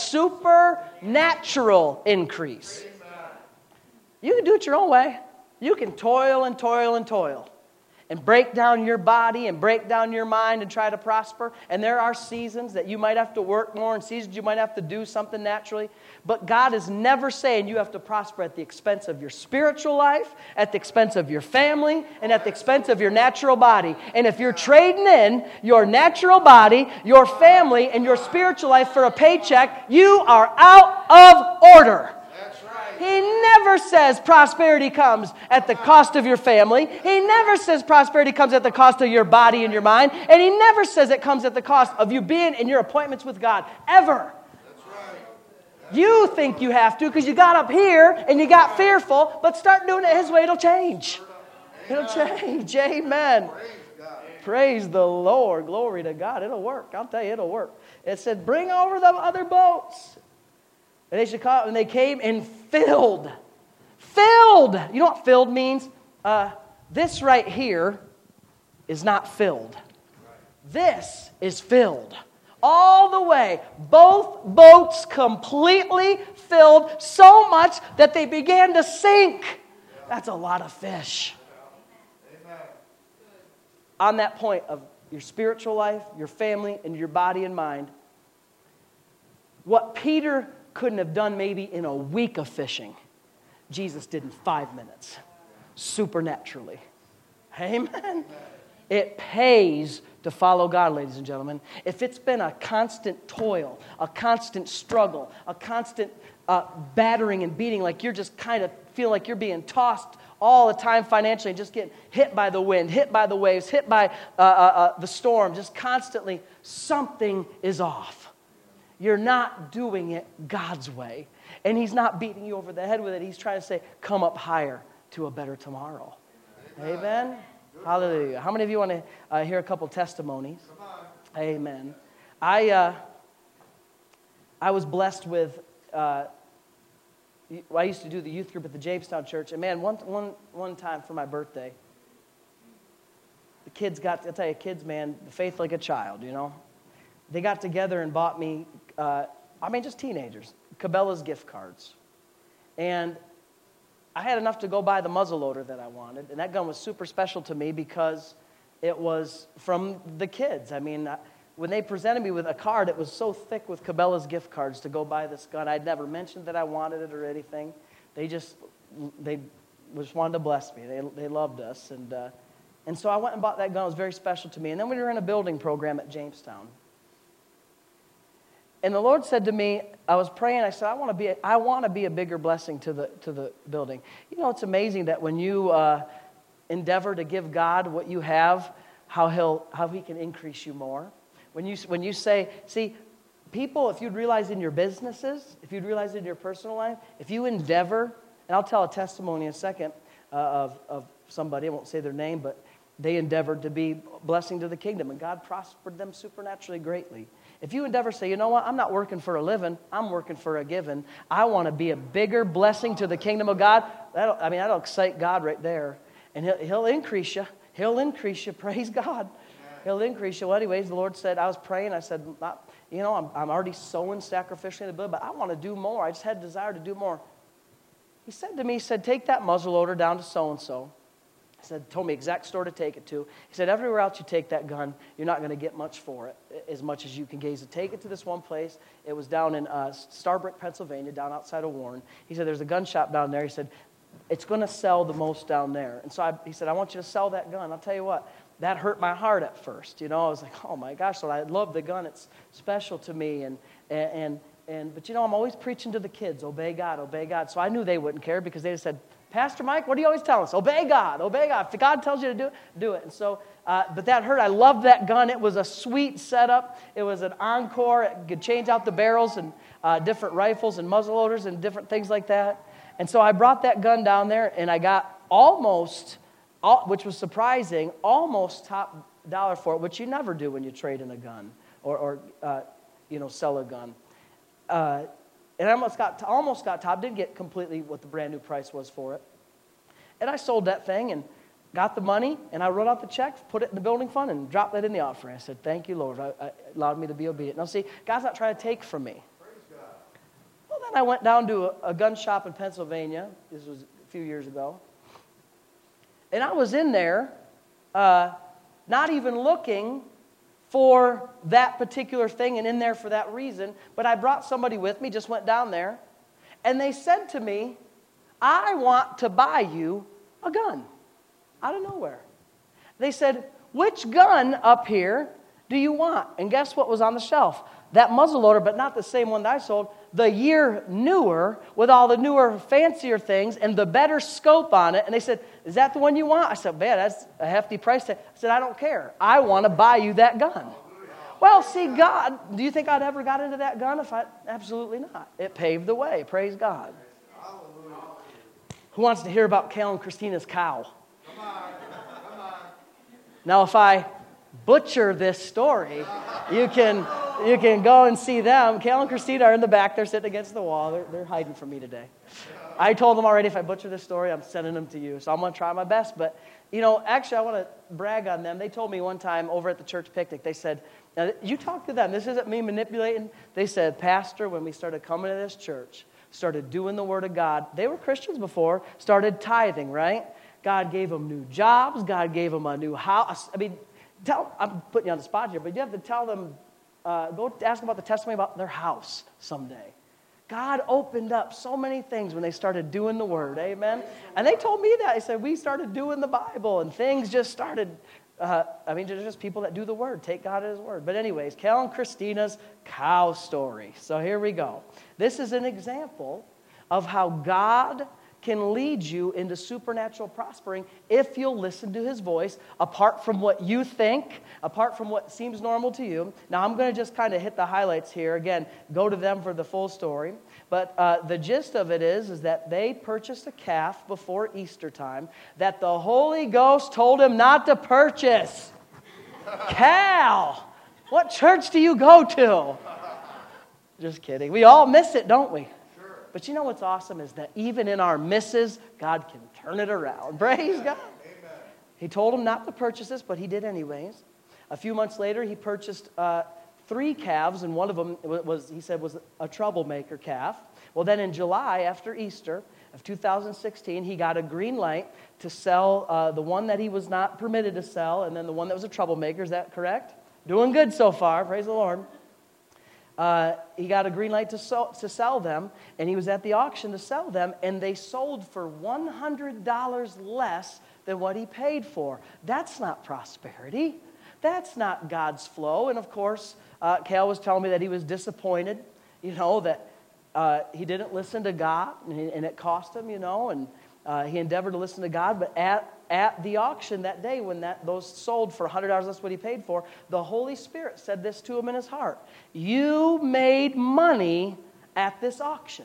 supernatural increase. You can do it your own way. You can toil and toil and toil. and break down your body and break down your mind and try to prosper. And there are seasons that you might have to work more and seasons you might have to do something naturally. But God is never saying you have to prosper at the expense of your spiritual life, at the expense of your family, and at the expense of your natural body. And if you're trading in your natural body, your family, and your spiritual life for a paycheck, you are out of order. He never says prosperity comes at the cost of your family. He never says prosperity comes at the cost of your body and your mind. And He never says it comes at the cost of you being in your appointments with God. Ever. That's right. That's you think you have to because you got up here and you got fearful, but start doing it His way, it'll change. It'll change. Amen. Praise God. Praise the Lord. Glory to God. It'll work. I'll tell you, it'll work. It said, bring over the other boats. And they should come, and they came and filled. Filled. You know what filled means? Uh, this right here is not filled. This is filled. All the way. Both boats completely filled, so much that they began to sink. That's a lot of fish. Amen. On that point of your spiritual life, your family, and your body and mind, what Peter couldn't have done maybe in a week of fishing, Jesus did in five minutes, supernaturally. Amen. It pays to follow God, ladies and gentlemen. If it's been a constant toil, a constant struggle, a constant uh, battering and beating, like you're just kind of feel like you're being tossed all the time financially and just getting hit by the wind, hit by the waves, hit by uh, uh, uh, the storm, just constantly, something is off. You're not doing it God's way. And He's not beating you over the head with it. He's trying to say, come up higher to a better tomorrow. Amen. Amen. Hallelujah. How many of you want to uh, hear a couple testimonies? Come on. Amen. I uh, I was blessed with, uh, I used to do the youth group at the Jamestown Church. And man, one, one, one time for my birthday, the kids got, I'll tell you, kids, man, faith like a child, you know. They got together and bought me, uh, I mean, just teenagers, Cabela's gift cards. And I had enough to go buy the muzzleloader that I wanted. And that gun was super special to me because it was from the kids. I mean, when they presented me with a card, it was so thick with Cabela's gift cards to go buy this gun. I'd never mentioned that I wanted it or anything. They just, they just wanted to bless me. They, they loved us. And, uh, and so I went and bought that gun. It was very special to me. And then we were in a building program at Jamestown. And the Lord said to me, I was praying, I said, I want to be a, I want to be a bigger blessing to the to the building. You know, it's amazing that when you uh, endeavor to give God what you have, how he'll how he can increase you more. When you when you say, see, people, if you'd realize in your businesses, if you'd realize in your personal life, if you endeavor, and I'll tell a testimony in a second uh, of of somebody, I won't say their name, but they endeavored to be a blessing to the kingdom, and God prospered them supernaturally greatly. If you endeavor to say, you know what, I'm not working for a living, I'm working for a given. I want to be a bigger blessing to the kingdom of God. That'll, I mean, that'll excite God right there. And he'll, he'll increase you. He'll increase you. Praise God. He'll increase you. Well, anyways, the Lord said, I was praying. I said, you know, I'm, I'm already sowing sacrificially in the building, but I want to do more. I just had a desire to do more. He said to me, he said, take that muzzleloader down to so-and-so. He said, told me exact store to take it to. He said, everywhere else you take that gun, you're not going to get much for it, as much as you can gaze it. Take it to this one place. It was down in uh, Starbrook, Pennsylvania, down outside of Warren. He said, there's a gun shop down there. He said, it's going to sell the most down there. And so I, he said, I want you to sell that gun. I'll tell you what, that hurt my heart at first. You know, I was like, oh my gosh, so I love the gun. It's special to me. And, and, and, and but you know, I'm always preaching to the kids, obey God, obey God. So I knew they wouldn't care because they just said, Pastor Mike, what do you always tell us? Obey God, obey God. If God tells you to do it, do it. And so, uh, but that hurt. I loved that gun. It was a sweet setup. It was an Encore. It could change out the barrels and uh, different rifles and muzzleloaders and different things like that. And so I brought that gun down there, and I got almost, all, which was surprising, almost top dollar for it, which you never do when you trade in a gun or, or uh, you know, sell a gun. Uh, And I almost got, almost got top, didn't get completely what the brand new price was for it. And I sold that thing and got the money, and I wrote out the check, put it in the building fund, and dropped that in the offering. I said, thank you, Lord. I, I allowed me to be obedient. Now, see, God's not trying to take from me. Praise God. Well, then I went down to a, a gun shop in Pennsylvania. This was a few years ago. And I was in there, uh, not even looking for that particular thing and in there for that reason, but I brought somebody with me, just went down there, and they said to me, I want to buy you a gun, out of nowhere. They said, which gun up here do you want? And guess what was on the shelf? That muzzleloader, but not the same one that I sold, the year newer, with all the newer, fancier things and the better scope on it. And they said, is that the one you want? I said, man, that's a hefty price tag. I said, I don't care. I want to buy you that gun. Well, see, God, do you think I'd ever got into that gun? If I, absolutely not. It paved the way. Praise God. Who wants to hear about Cal and Christina's cow? Come on. Come on. Now, if I butcher this story, you can you can go and see them. Cal and Christina are in the back. They're sitting against the wall. They're, they're hiding from me today. I told them already, if I butcher this story, I'm sending them to you. So I'm going to try my best. But, you know, actually, I want to brag on them. They told me one time over at the church picnic, they said, now, you talk to them. This isn't me manipulating. They said, Pastor, when we started coming to this church, started doing the Word of God, they were Christians before, started tithing, right? God gave them new jobs. God gave them a new house. I mean, tell, I'm putting you on the spot here, but you have to tell them, uh, go ask them about the testimony about their house someday. God opened up so many things when they started doing the Word, amen? And they told me that. They said, we started doing the Bible, and things just started, uh, I mean, there's just people that do the Word, take God at His Word. But anyways, Cal and Christina's cow story. So here we go. This is an example of how God can lead you into supernatural prospering if you'll listen to His voice, apart from what you think, apart from what seems normal to you. Now, I'm going to just kind of hit the highlights here. Again, go to them for the full story. But uh, the gist of it is, is that they purchased a calf before Easter time that the Holy Ghost told him not to purchase. Cal, what church do you go to? Just kidding. We all miss it, don't we? But you know what's awesome is that even in our misses, God can turn it around. Praise God. Amen. He told him not to purchase this, but he did anyways. A few months later, he purchased uh, three calves, and one of them was, he said, was a troublemaker calf. Well, then in July, after Easter of two thousand sixteen, he got a green light to sell uh, the one that he was not permitted to sell, and then the one that was a troublemaker. Is that correct? Doing good so far. Praise the Lord. Uh, he got a green light to sell, to sell them, and he was at the auction to sell them, and they sold for one hundred dollars less than what he paid for. That's not prosperity. That's not God's flow. And of course, uh, Cal was telling me that he was disappointed, you know, that uh, he didn't listen to God, and, he, and it cost him, you know, and uh, he endeavored to listen to God, but at At the auction that day, when that those sold for one hundred dollars less what he paid for, the Holy Spirit said this to him in his heart. You made money at this auction.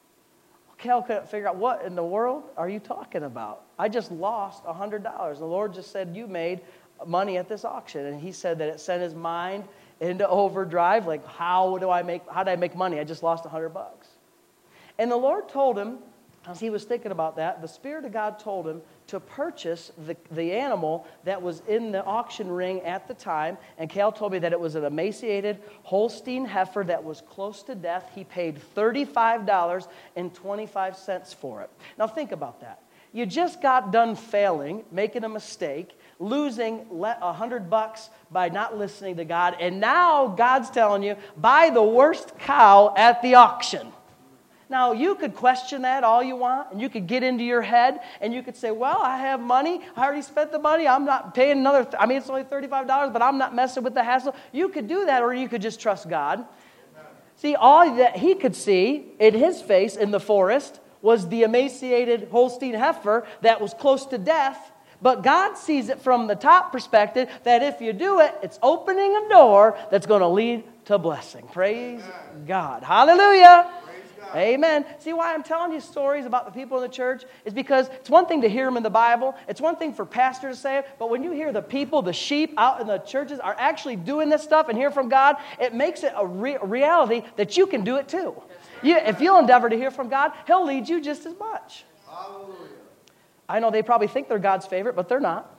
Cal couldn't figure out, what in the world are you talking about? I just lost one hundred dollars. The Lord just said, you made money at this auction. And he said that it sent his mind into overdrive. Like, how do I make, how did I make money? I just lost one hundred bucks. And the Lord told him, as he was thinking about that, the Spirit of God told him to purchase the, the animal that was in the auction ring at the time. And Cal told me that it was an emaciated Holstein heifer that was close to death. He paid thirty-five dollars and twenty-five cents for it. Now think about that. You just got done failing, making a mistake, losing one hundred bucks by not listening to God. And now God's telling you, buy the worst cow at the auction. Now, you could question that all you want, and you could get into your head, and you could say, well, I have money. I already spent the money. I'm not paying another, th- I mean, it's only thirty-five dollars, but I'm not messing with the hassle. You could do that, or you could just trust God. Amen. See, all that he could see in his face in the forest was the emaciated Holstein heifer that was close to death. But God sees it from the top perspective that if you do it, it's opening a door that's going to lead to blessing. Praise Amen. God. Hallelujah. Amen. See why I'm telling you stories about the people in the church is because it's one thing to hear them in the Bible. It's one thing for pastors to say it. But when you hear the people, the sheep out in the churches are actually doing this stuff and hear from God, it makes it a re- reality that you can do it too. You, if you'll endeavor to hear from God, He'll lead you just as much. Hallelujah. I know they probably think they're God's favorite, but they're not.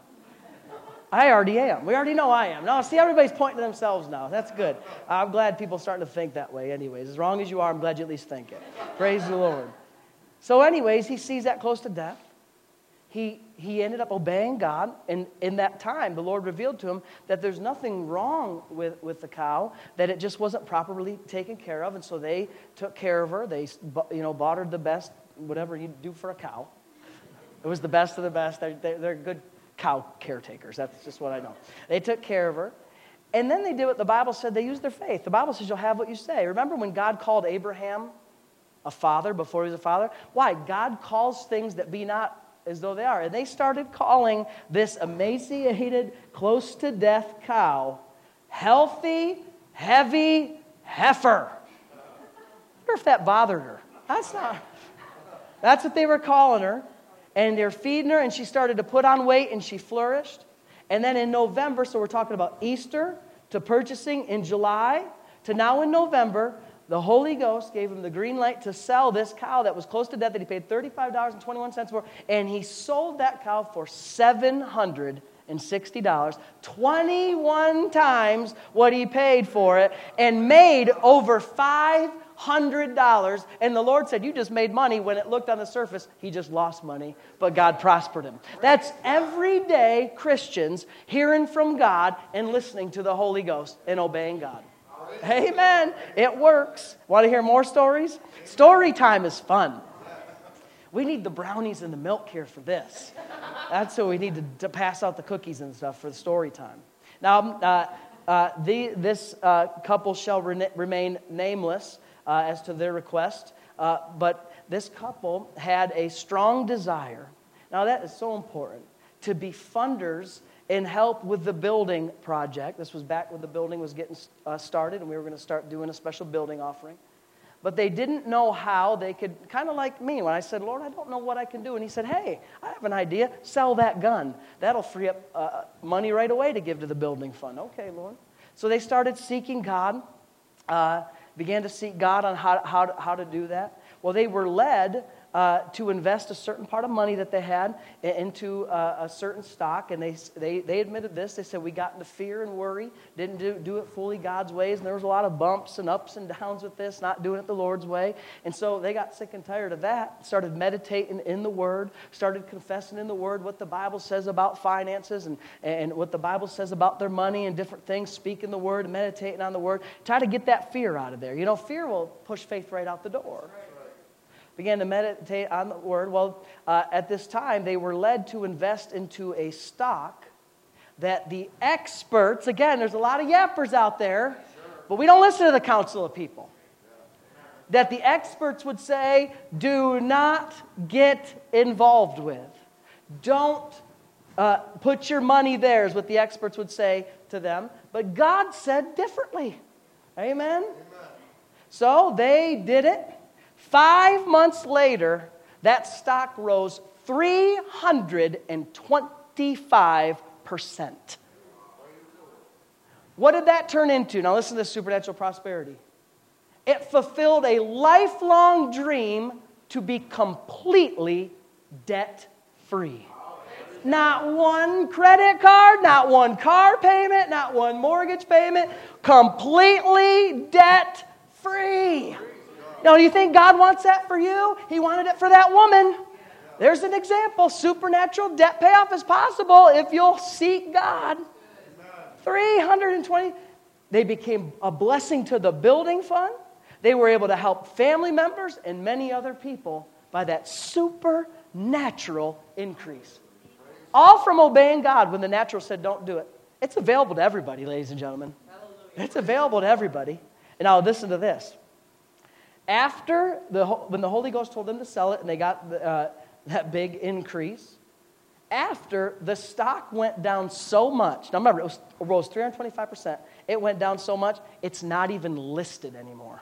I already am. We already know I am. Now, see, everybody's pointing to themselves now. That's good. I'm glad people are starting to think that way anyways. As wrong as you are, I'm glad you at least think it. Praise the Lord. So anyways, he sees that close to death. he, he ended up obeying God. And in that time, the Lord revealed to him that there's nothing wrong with, with the cow, that it just wasn't properly taken care of. And so they took care of her. They, you know, bought her the best, whatever you do for a cow. It was the best of the best. They're, they're, they're good cow caretakers. That's just what I know. They took care of her. And then they did what the Bible said. They used their faith. The Bible says you'll have what you say. Remember when God called Abraham a father before he was a father? Why? God calls things that be not as though they are. And they started calling this emaciated, close-to-death cow healthy, heavy heifer. I wonder if that bothered her. That's not. That's what they were calling her. And they're feeding her, and she started to put on weight, and she flourished. And then in November, so we're talking about Easter to purchasing in July to now in November, the Holy Ghost gave him the green light to sell this cow that was close to death that he paid thirty-five dollars and twenty-one cents for. And he sold that cow for seven hundred sixty dollars, twenty-one times what he paid for it, and made over five hundred dollars. And the Lord said, you just made money. When it looked on the surface, he just lost money, but God prospered him. That's everyday Christians hearing from God and listening to the Holy Ghost and obeying God. Amen. It works. Want to hear more stories? Story time is fun. We need the brownies and the milk here for this. That's what we need to, to pass out the cookies and stuff for the story time. Now, uh, uh, the, this uh, couple shall re- remain nameless uh, as to their request, uh, but this couple had a strong desire. Now, that is so important, to be funders and help with the building project. This was back when the building was getting uh, started, and we were going to start doing a special building offering. But they didn't know how they could, kind of like me, when I said, Lord, I don't know what I can do. And he said, hey, I have an idea. Sell that gun. That'll free up uh, money right away to give to the building fund. Okay, Lord. So they started seeking God, uh, began to seek God on how, how, how to do that. Well, they were led Uh, to invest a certain part of money that they had into uh, a certain stock, and they, they they admitted this. They said, we got into fear and worry, didn't do, do it fully God's ways, and there was a lot of bumps and ups and downs with this, not doing it the Lord's way. And so they got sick and tired of that, started meditating in the Word, started confessing in the Word what the Bible says about finances and, and what the Bible says about their money and different things, speaking the Word and meditating on the Word. Try to get that fear out of there. You know, fear will push faith right out the door. Began to meditate on the Word. Well, uh, at this time, they were led to invest into a stock that the experts, again, there's a lot of yappers out there, but we don't listen to the counsel of people. That the experts would say, do not get involved with. Don't uh, put your money there, is what the experts would say to them. But God said differently. Amen? Amen. So they did it. Five months later, that stock rose three hundred twenty-five percent. What did that turn into? Now listen to this supernatural prosperity. It fulfilled a lifelong dream to be completely debt-free. Not one credit card, not one car payment, not one mortgage payment. Completely debt-free. Now, do you think God wants that for you? He wanted it for that woman. There's an example. Supernatural debt payoff is possible if you'll seek God. three hundred twenty. They became a blessing to the building fund. They were able to help family members and many other people by that supernatural increase. All from obeying God when the natural said don't do it. It's available to everybody, ladies and gentlemen. It's available to everybody. And now listen to this. After, the when the Holy Ghost told them to sell it and they got the, uh, that big increase, after the stock went down so much, now remember, it, was, it rose three hundred twenty-five percent. It went down so much, it's not even listed anymore.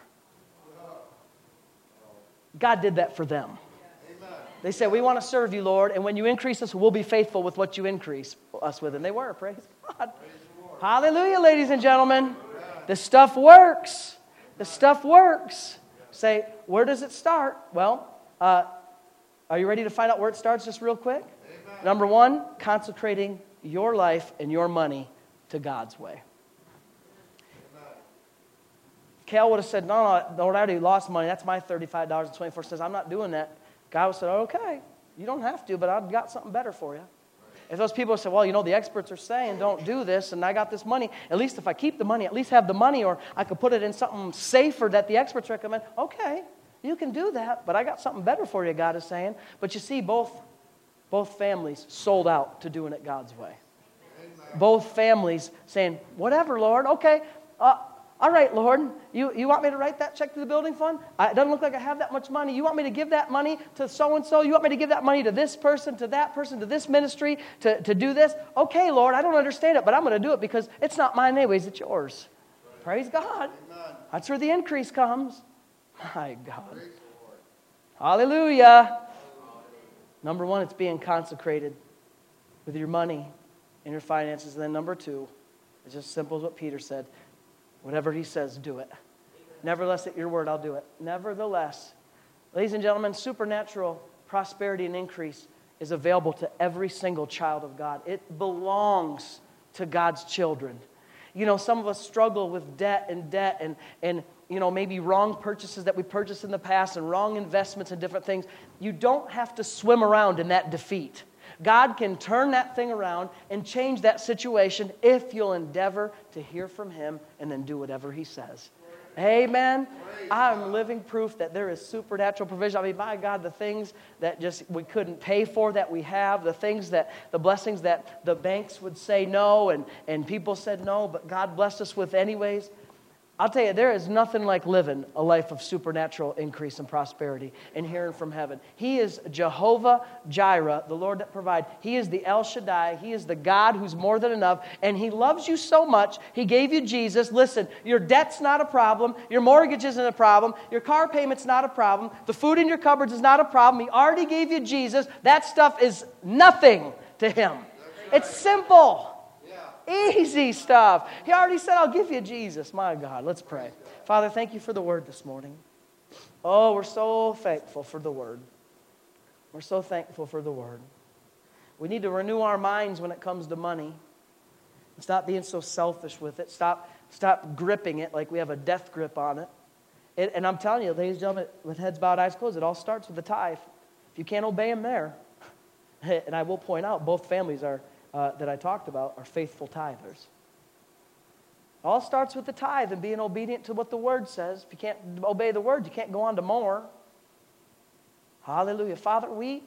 God did that for them. They said, we want to serve you, Lord, and when you increase us, we'll be faithful with what you increase us with. And they were, praise God. Hallelujah, ladies and gentlemen. The stuff works. The stuff works. Say, where does it start? Well, uh, are you ready to find out where it starts just real quick? Amen. Number one, consecrating your life and your money to God's way. Amen. Cal would have said, no, no, Lord, I already lost money. That's my thirty-five dollars and twenty-four cents. I'm not doing that. God would have said, okay, You don't have to, but I've got something better for you. If those people say, well, you know, the experts are saying don't do this, and I got this money, at least if I keep the money, at least have the money, or I could put it in something safer that the experts recommend. Okay, you can do that, but I got something better for you, God is saying. But you see, both, both families sold out to doing it God's way. Amen. Both families saying, whatever, Lord, okay, uh, all right, Lord, you, you want me to write that check to the building fund? I, it doesn't look like I have that much money. You want me to give that money to so-and-so? You want me to give that money to this person, to that person, to this ministry, to, to do this? Okay, Lord, I don't understand it, but I'm going to do it because it's not mine anyways, it's yours. Right. Praise God. Amen. That's where the increase comes. My God. Hallelujah. Hallelujah. Number one, it's being consecrated with your money and your finances. And then number two, it's just simple as what Peter said. Whatever he says, do it. Nevertheless, at your word, I'll do it. Nevertheless, ladies and gentlemen, supernatural prosperity and increase is available to every single child of God. It belongs to God's children. You know, some of us struggle with debt and debt and, and you know, maybe wrong purchases that we purchased in the past and wrong investments and different things. You don't have to swim around in that defeat. God can turn that thing around and change that situation if you'll endeavor to hear from Him and then do whatever He says. Amen. I'm living proof that there is supernatural provision. I mean, my God, the things that just we couldn't pay for that we have, the things that, the blessings that the banks would say no and, and people said no, but God blessed us with anyways. I'll tell you, there is nothing like living a life of supernatural increase and prosperity and hearing from heaven. He is Jehovah Jireh, the Lord that provides. He is the El Shaddai. He is the God who's more than enough. And He loves you so much, He gave you Jesus. Listen, your debt's not a problem. Your mortgage isn't a problem. Your car payment's not a problem. The food in your cupboards is not a problem. He already gave you Jesus. That stuff is nothing to Him. It's simple. Easy stuff. He already said, I'll give you Jesus. My God, let's pray. Father, thank you for the word this morning. Oh, we're so thankful for the word. We're so thankful for the word. We need to renew our minds when it comes to money. Stop being so selfish with it. Stop, stop gripping it like we have a death grip on it. it. And I'm telling you, ladies and gentlemen, with heads bowed, eyes closed, it all starts with the tithe. If you can't obey Him there, and I will point out, both families are Uh, that I talked about are faithful tithers. All starts with the tithe and being obedient to what the Word says. If you can't obey the Word, you can't go on to more. Hallelujah. Father, we,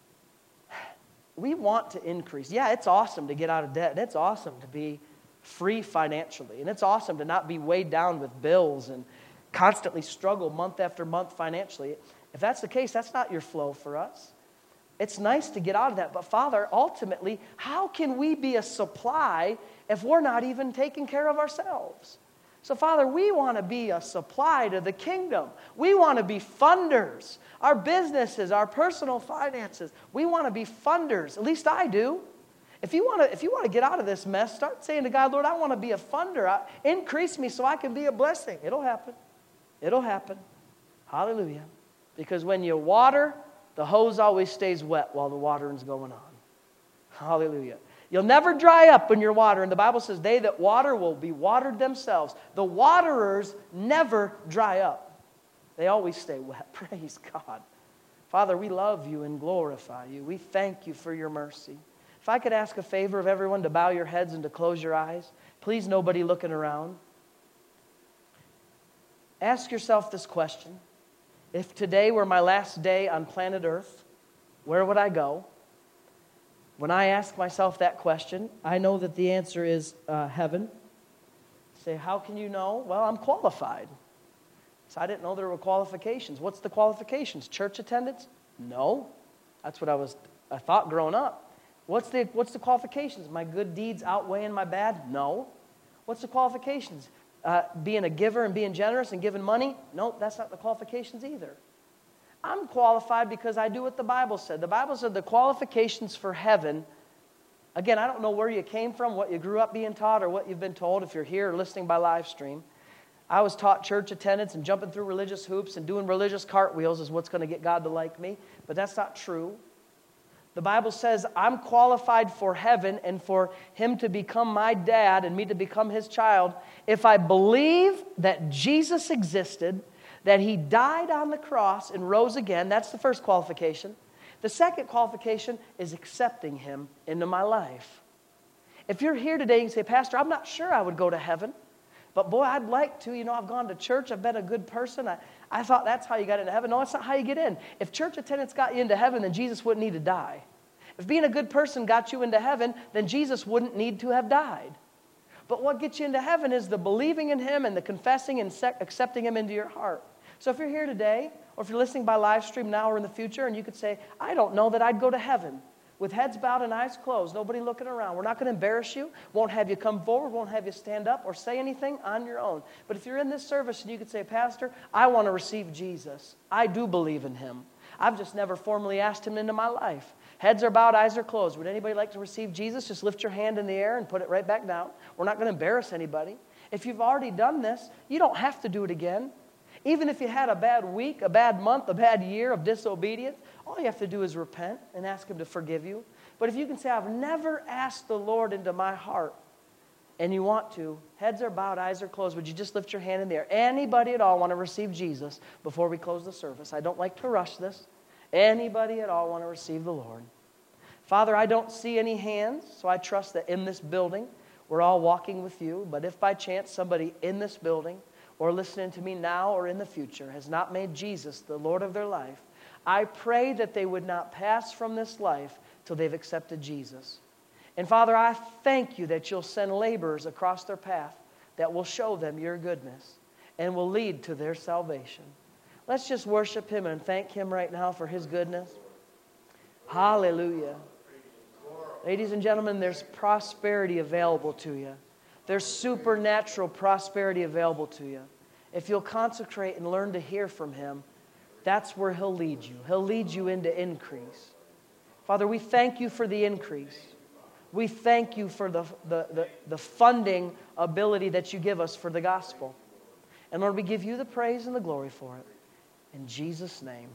we want to increase. Yeah, it's awesome to get out of debt. And it's awesome to be free financially. And it's awesome to not be weighed down with bills and constantly struggle month after month financially. If that's the case, that's not your flow for us. It's nice to get out of that, but Father, ultimately, how can we be a supply if we're not even taking care of ourselves? So Father, we want to be a supply to the kingdom. We want to be funders. Our businesses, our personal finances, we want to be funders. At least I do. If you want to, if you want to get out of this mess, start saying to God, Lord, I want to be a funder. I, increase me so I can be a blessing. It'll happen. It'll happen. Hallelujah. Because when you water, the hose always stays wet while the watering's going on. Hallelujah. You'll never dry up when you're watering. The Bible says they that water will be watered themselves. The waterers never dry up. They always stay wet. Praise God. Father, we love you and glorify you. We thank you for your mercy. If I could ask a favor of everyone to bow your heads and to close your eyes. Please, nobody looking around. Ask yourself this question. If today were my last day on planet Earth, where would I go? When I ask myself that question, I know that the answer is uh, heaven. Say, how can you know? Well, I'm qualified. So I didn't know there were qualifications. What's the qualifications? Church attendance? No. That's what I was. I thought growing up. What's the What's the qualifications? My good deeds outweighing my bad? No. What's the qualifications? Uh, being a giver and being generous and giving money? Nope, that's not the qualifications either. I'm qualified because I do what the Bible said. The Bible said the qualifications for heaven, again, I don't know where you came from, what you grew up being taught, or what you've been told if you're here or listening by live stream. I was taught church attendance and jumping through religious hoops and doing religious cartwheels is what's going to get God to like me, but that's not true. The Bible says I'm qualified for heaven and for Him to become my dad and me to become His child if I believe that Jesus existed, that He died on the cross and rose again. That's the first qualification. The second qualification is accepting Him into my life. If you're here today and you say, Pastor, I'm not sure I would go to heaven, but boy, I'd like to. You know, I've gone to church. I've been a good person. I, I thought that's how you got into heaven. No, that's not how you get in. If church attendance got you into heaven, then Jesus wouldn't need to die. If being a good person got you into heaven, then Jesus wouldn't need to have died. But what gets you into heaven is the believing in Him and the confessing and accepting Him into your heart. So if you're here today, or if you're listening by live stream now or in the future, and you could say, I don't know that I'd go to heaven. With heads bowed and eyes closed, nobody looking around. We're not going to embarrass you, won't have you come forward, won't have you stand up or say anything on your own. But if you're in this service and you could say, Pastor, I want to receive Jesus. I do believe in Him. I've just never formally asked Him into my life. Heads are bowed, eyes are closed. Would anybody like to receive Jesus? Just lift your hand in the air and put it right back down. We're not going to embarrass anybody. If you've already done this, you don't have to do it again. Even if you had a bad week, a bad month, a bad year of disobedience, all you have to do is repent and ask Him to forgive you. But if you can say, I've never asked the Lord into my heart, and you want to, heads are bowed, eyes are closed, would you just lift your hand in the air? Anybody at all want to receive Jesus before we close the service? I don't like to rush this. Anybody at all want to receive the Lord? Father, I don't see any hands, so I trust that in this building, we're all walking with you. But if by chance somebody in this building or listening to me now or in the future has not made Jesus the Lord of their life, I pray that they would not pass from this life till they've accepted Jesus. And Father, I thank you that you'll send laborers across their path that will show them your goodness and will lead to their salvation. Let's just worship Him and thank Him right now for His goodness. Hallelujah. Ladies and gentlemen, there's prosperity available to you. There's supernatural prosperity available to you. If you'll consecrate and learn to hear from Him, that's where He'll lead you. He'll lead you into increase. Father, we thank you for the increase. We thank you for the, the, the, the funding ability that you give us for the gospel. And Lord, we give you the praise and the glory for it. In Jesus' name,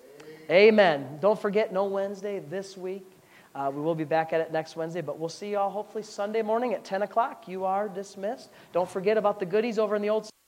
amen. Don't forget, no Wednesday this week. Uh, we will be back at it next Wednesday, but we'll see you all hopefully Sunday morning at ten o'clock. You are dismissed. Don't forget about the goodies over in the old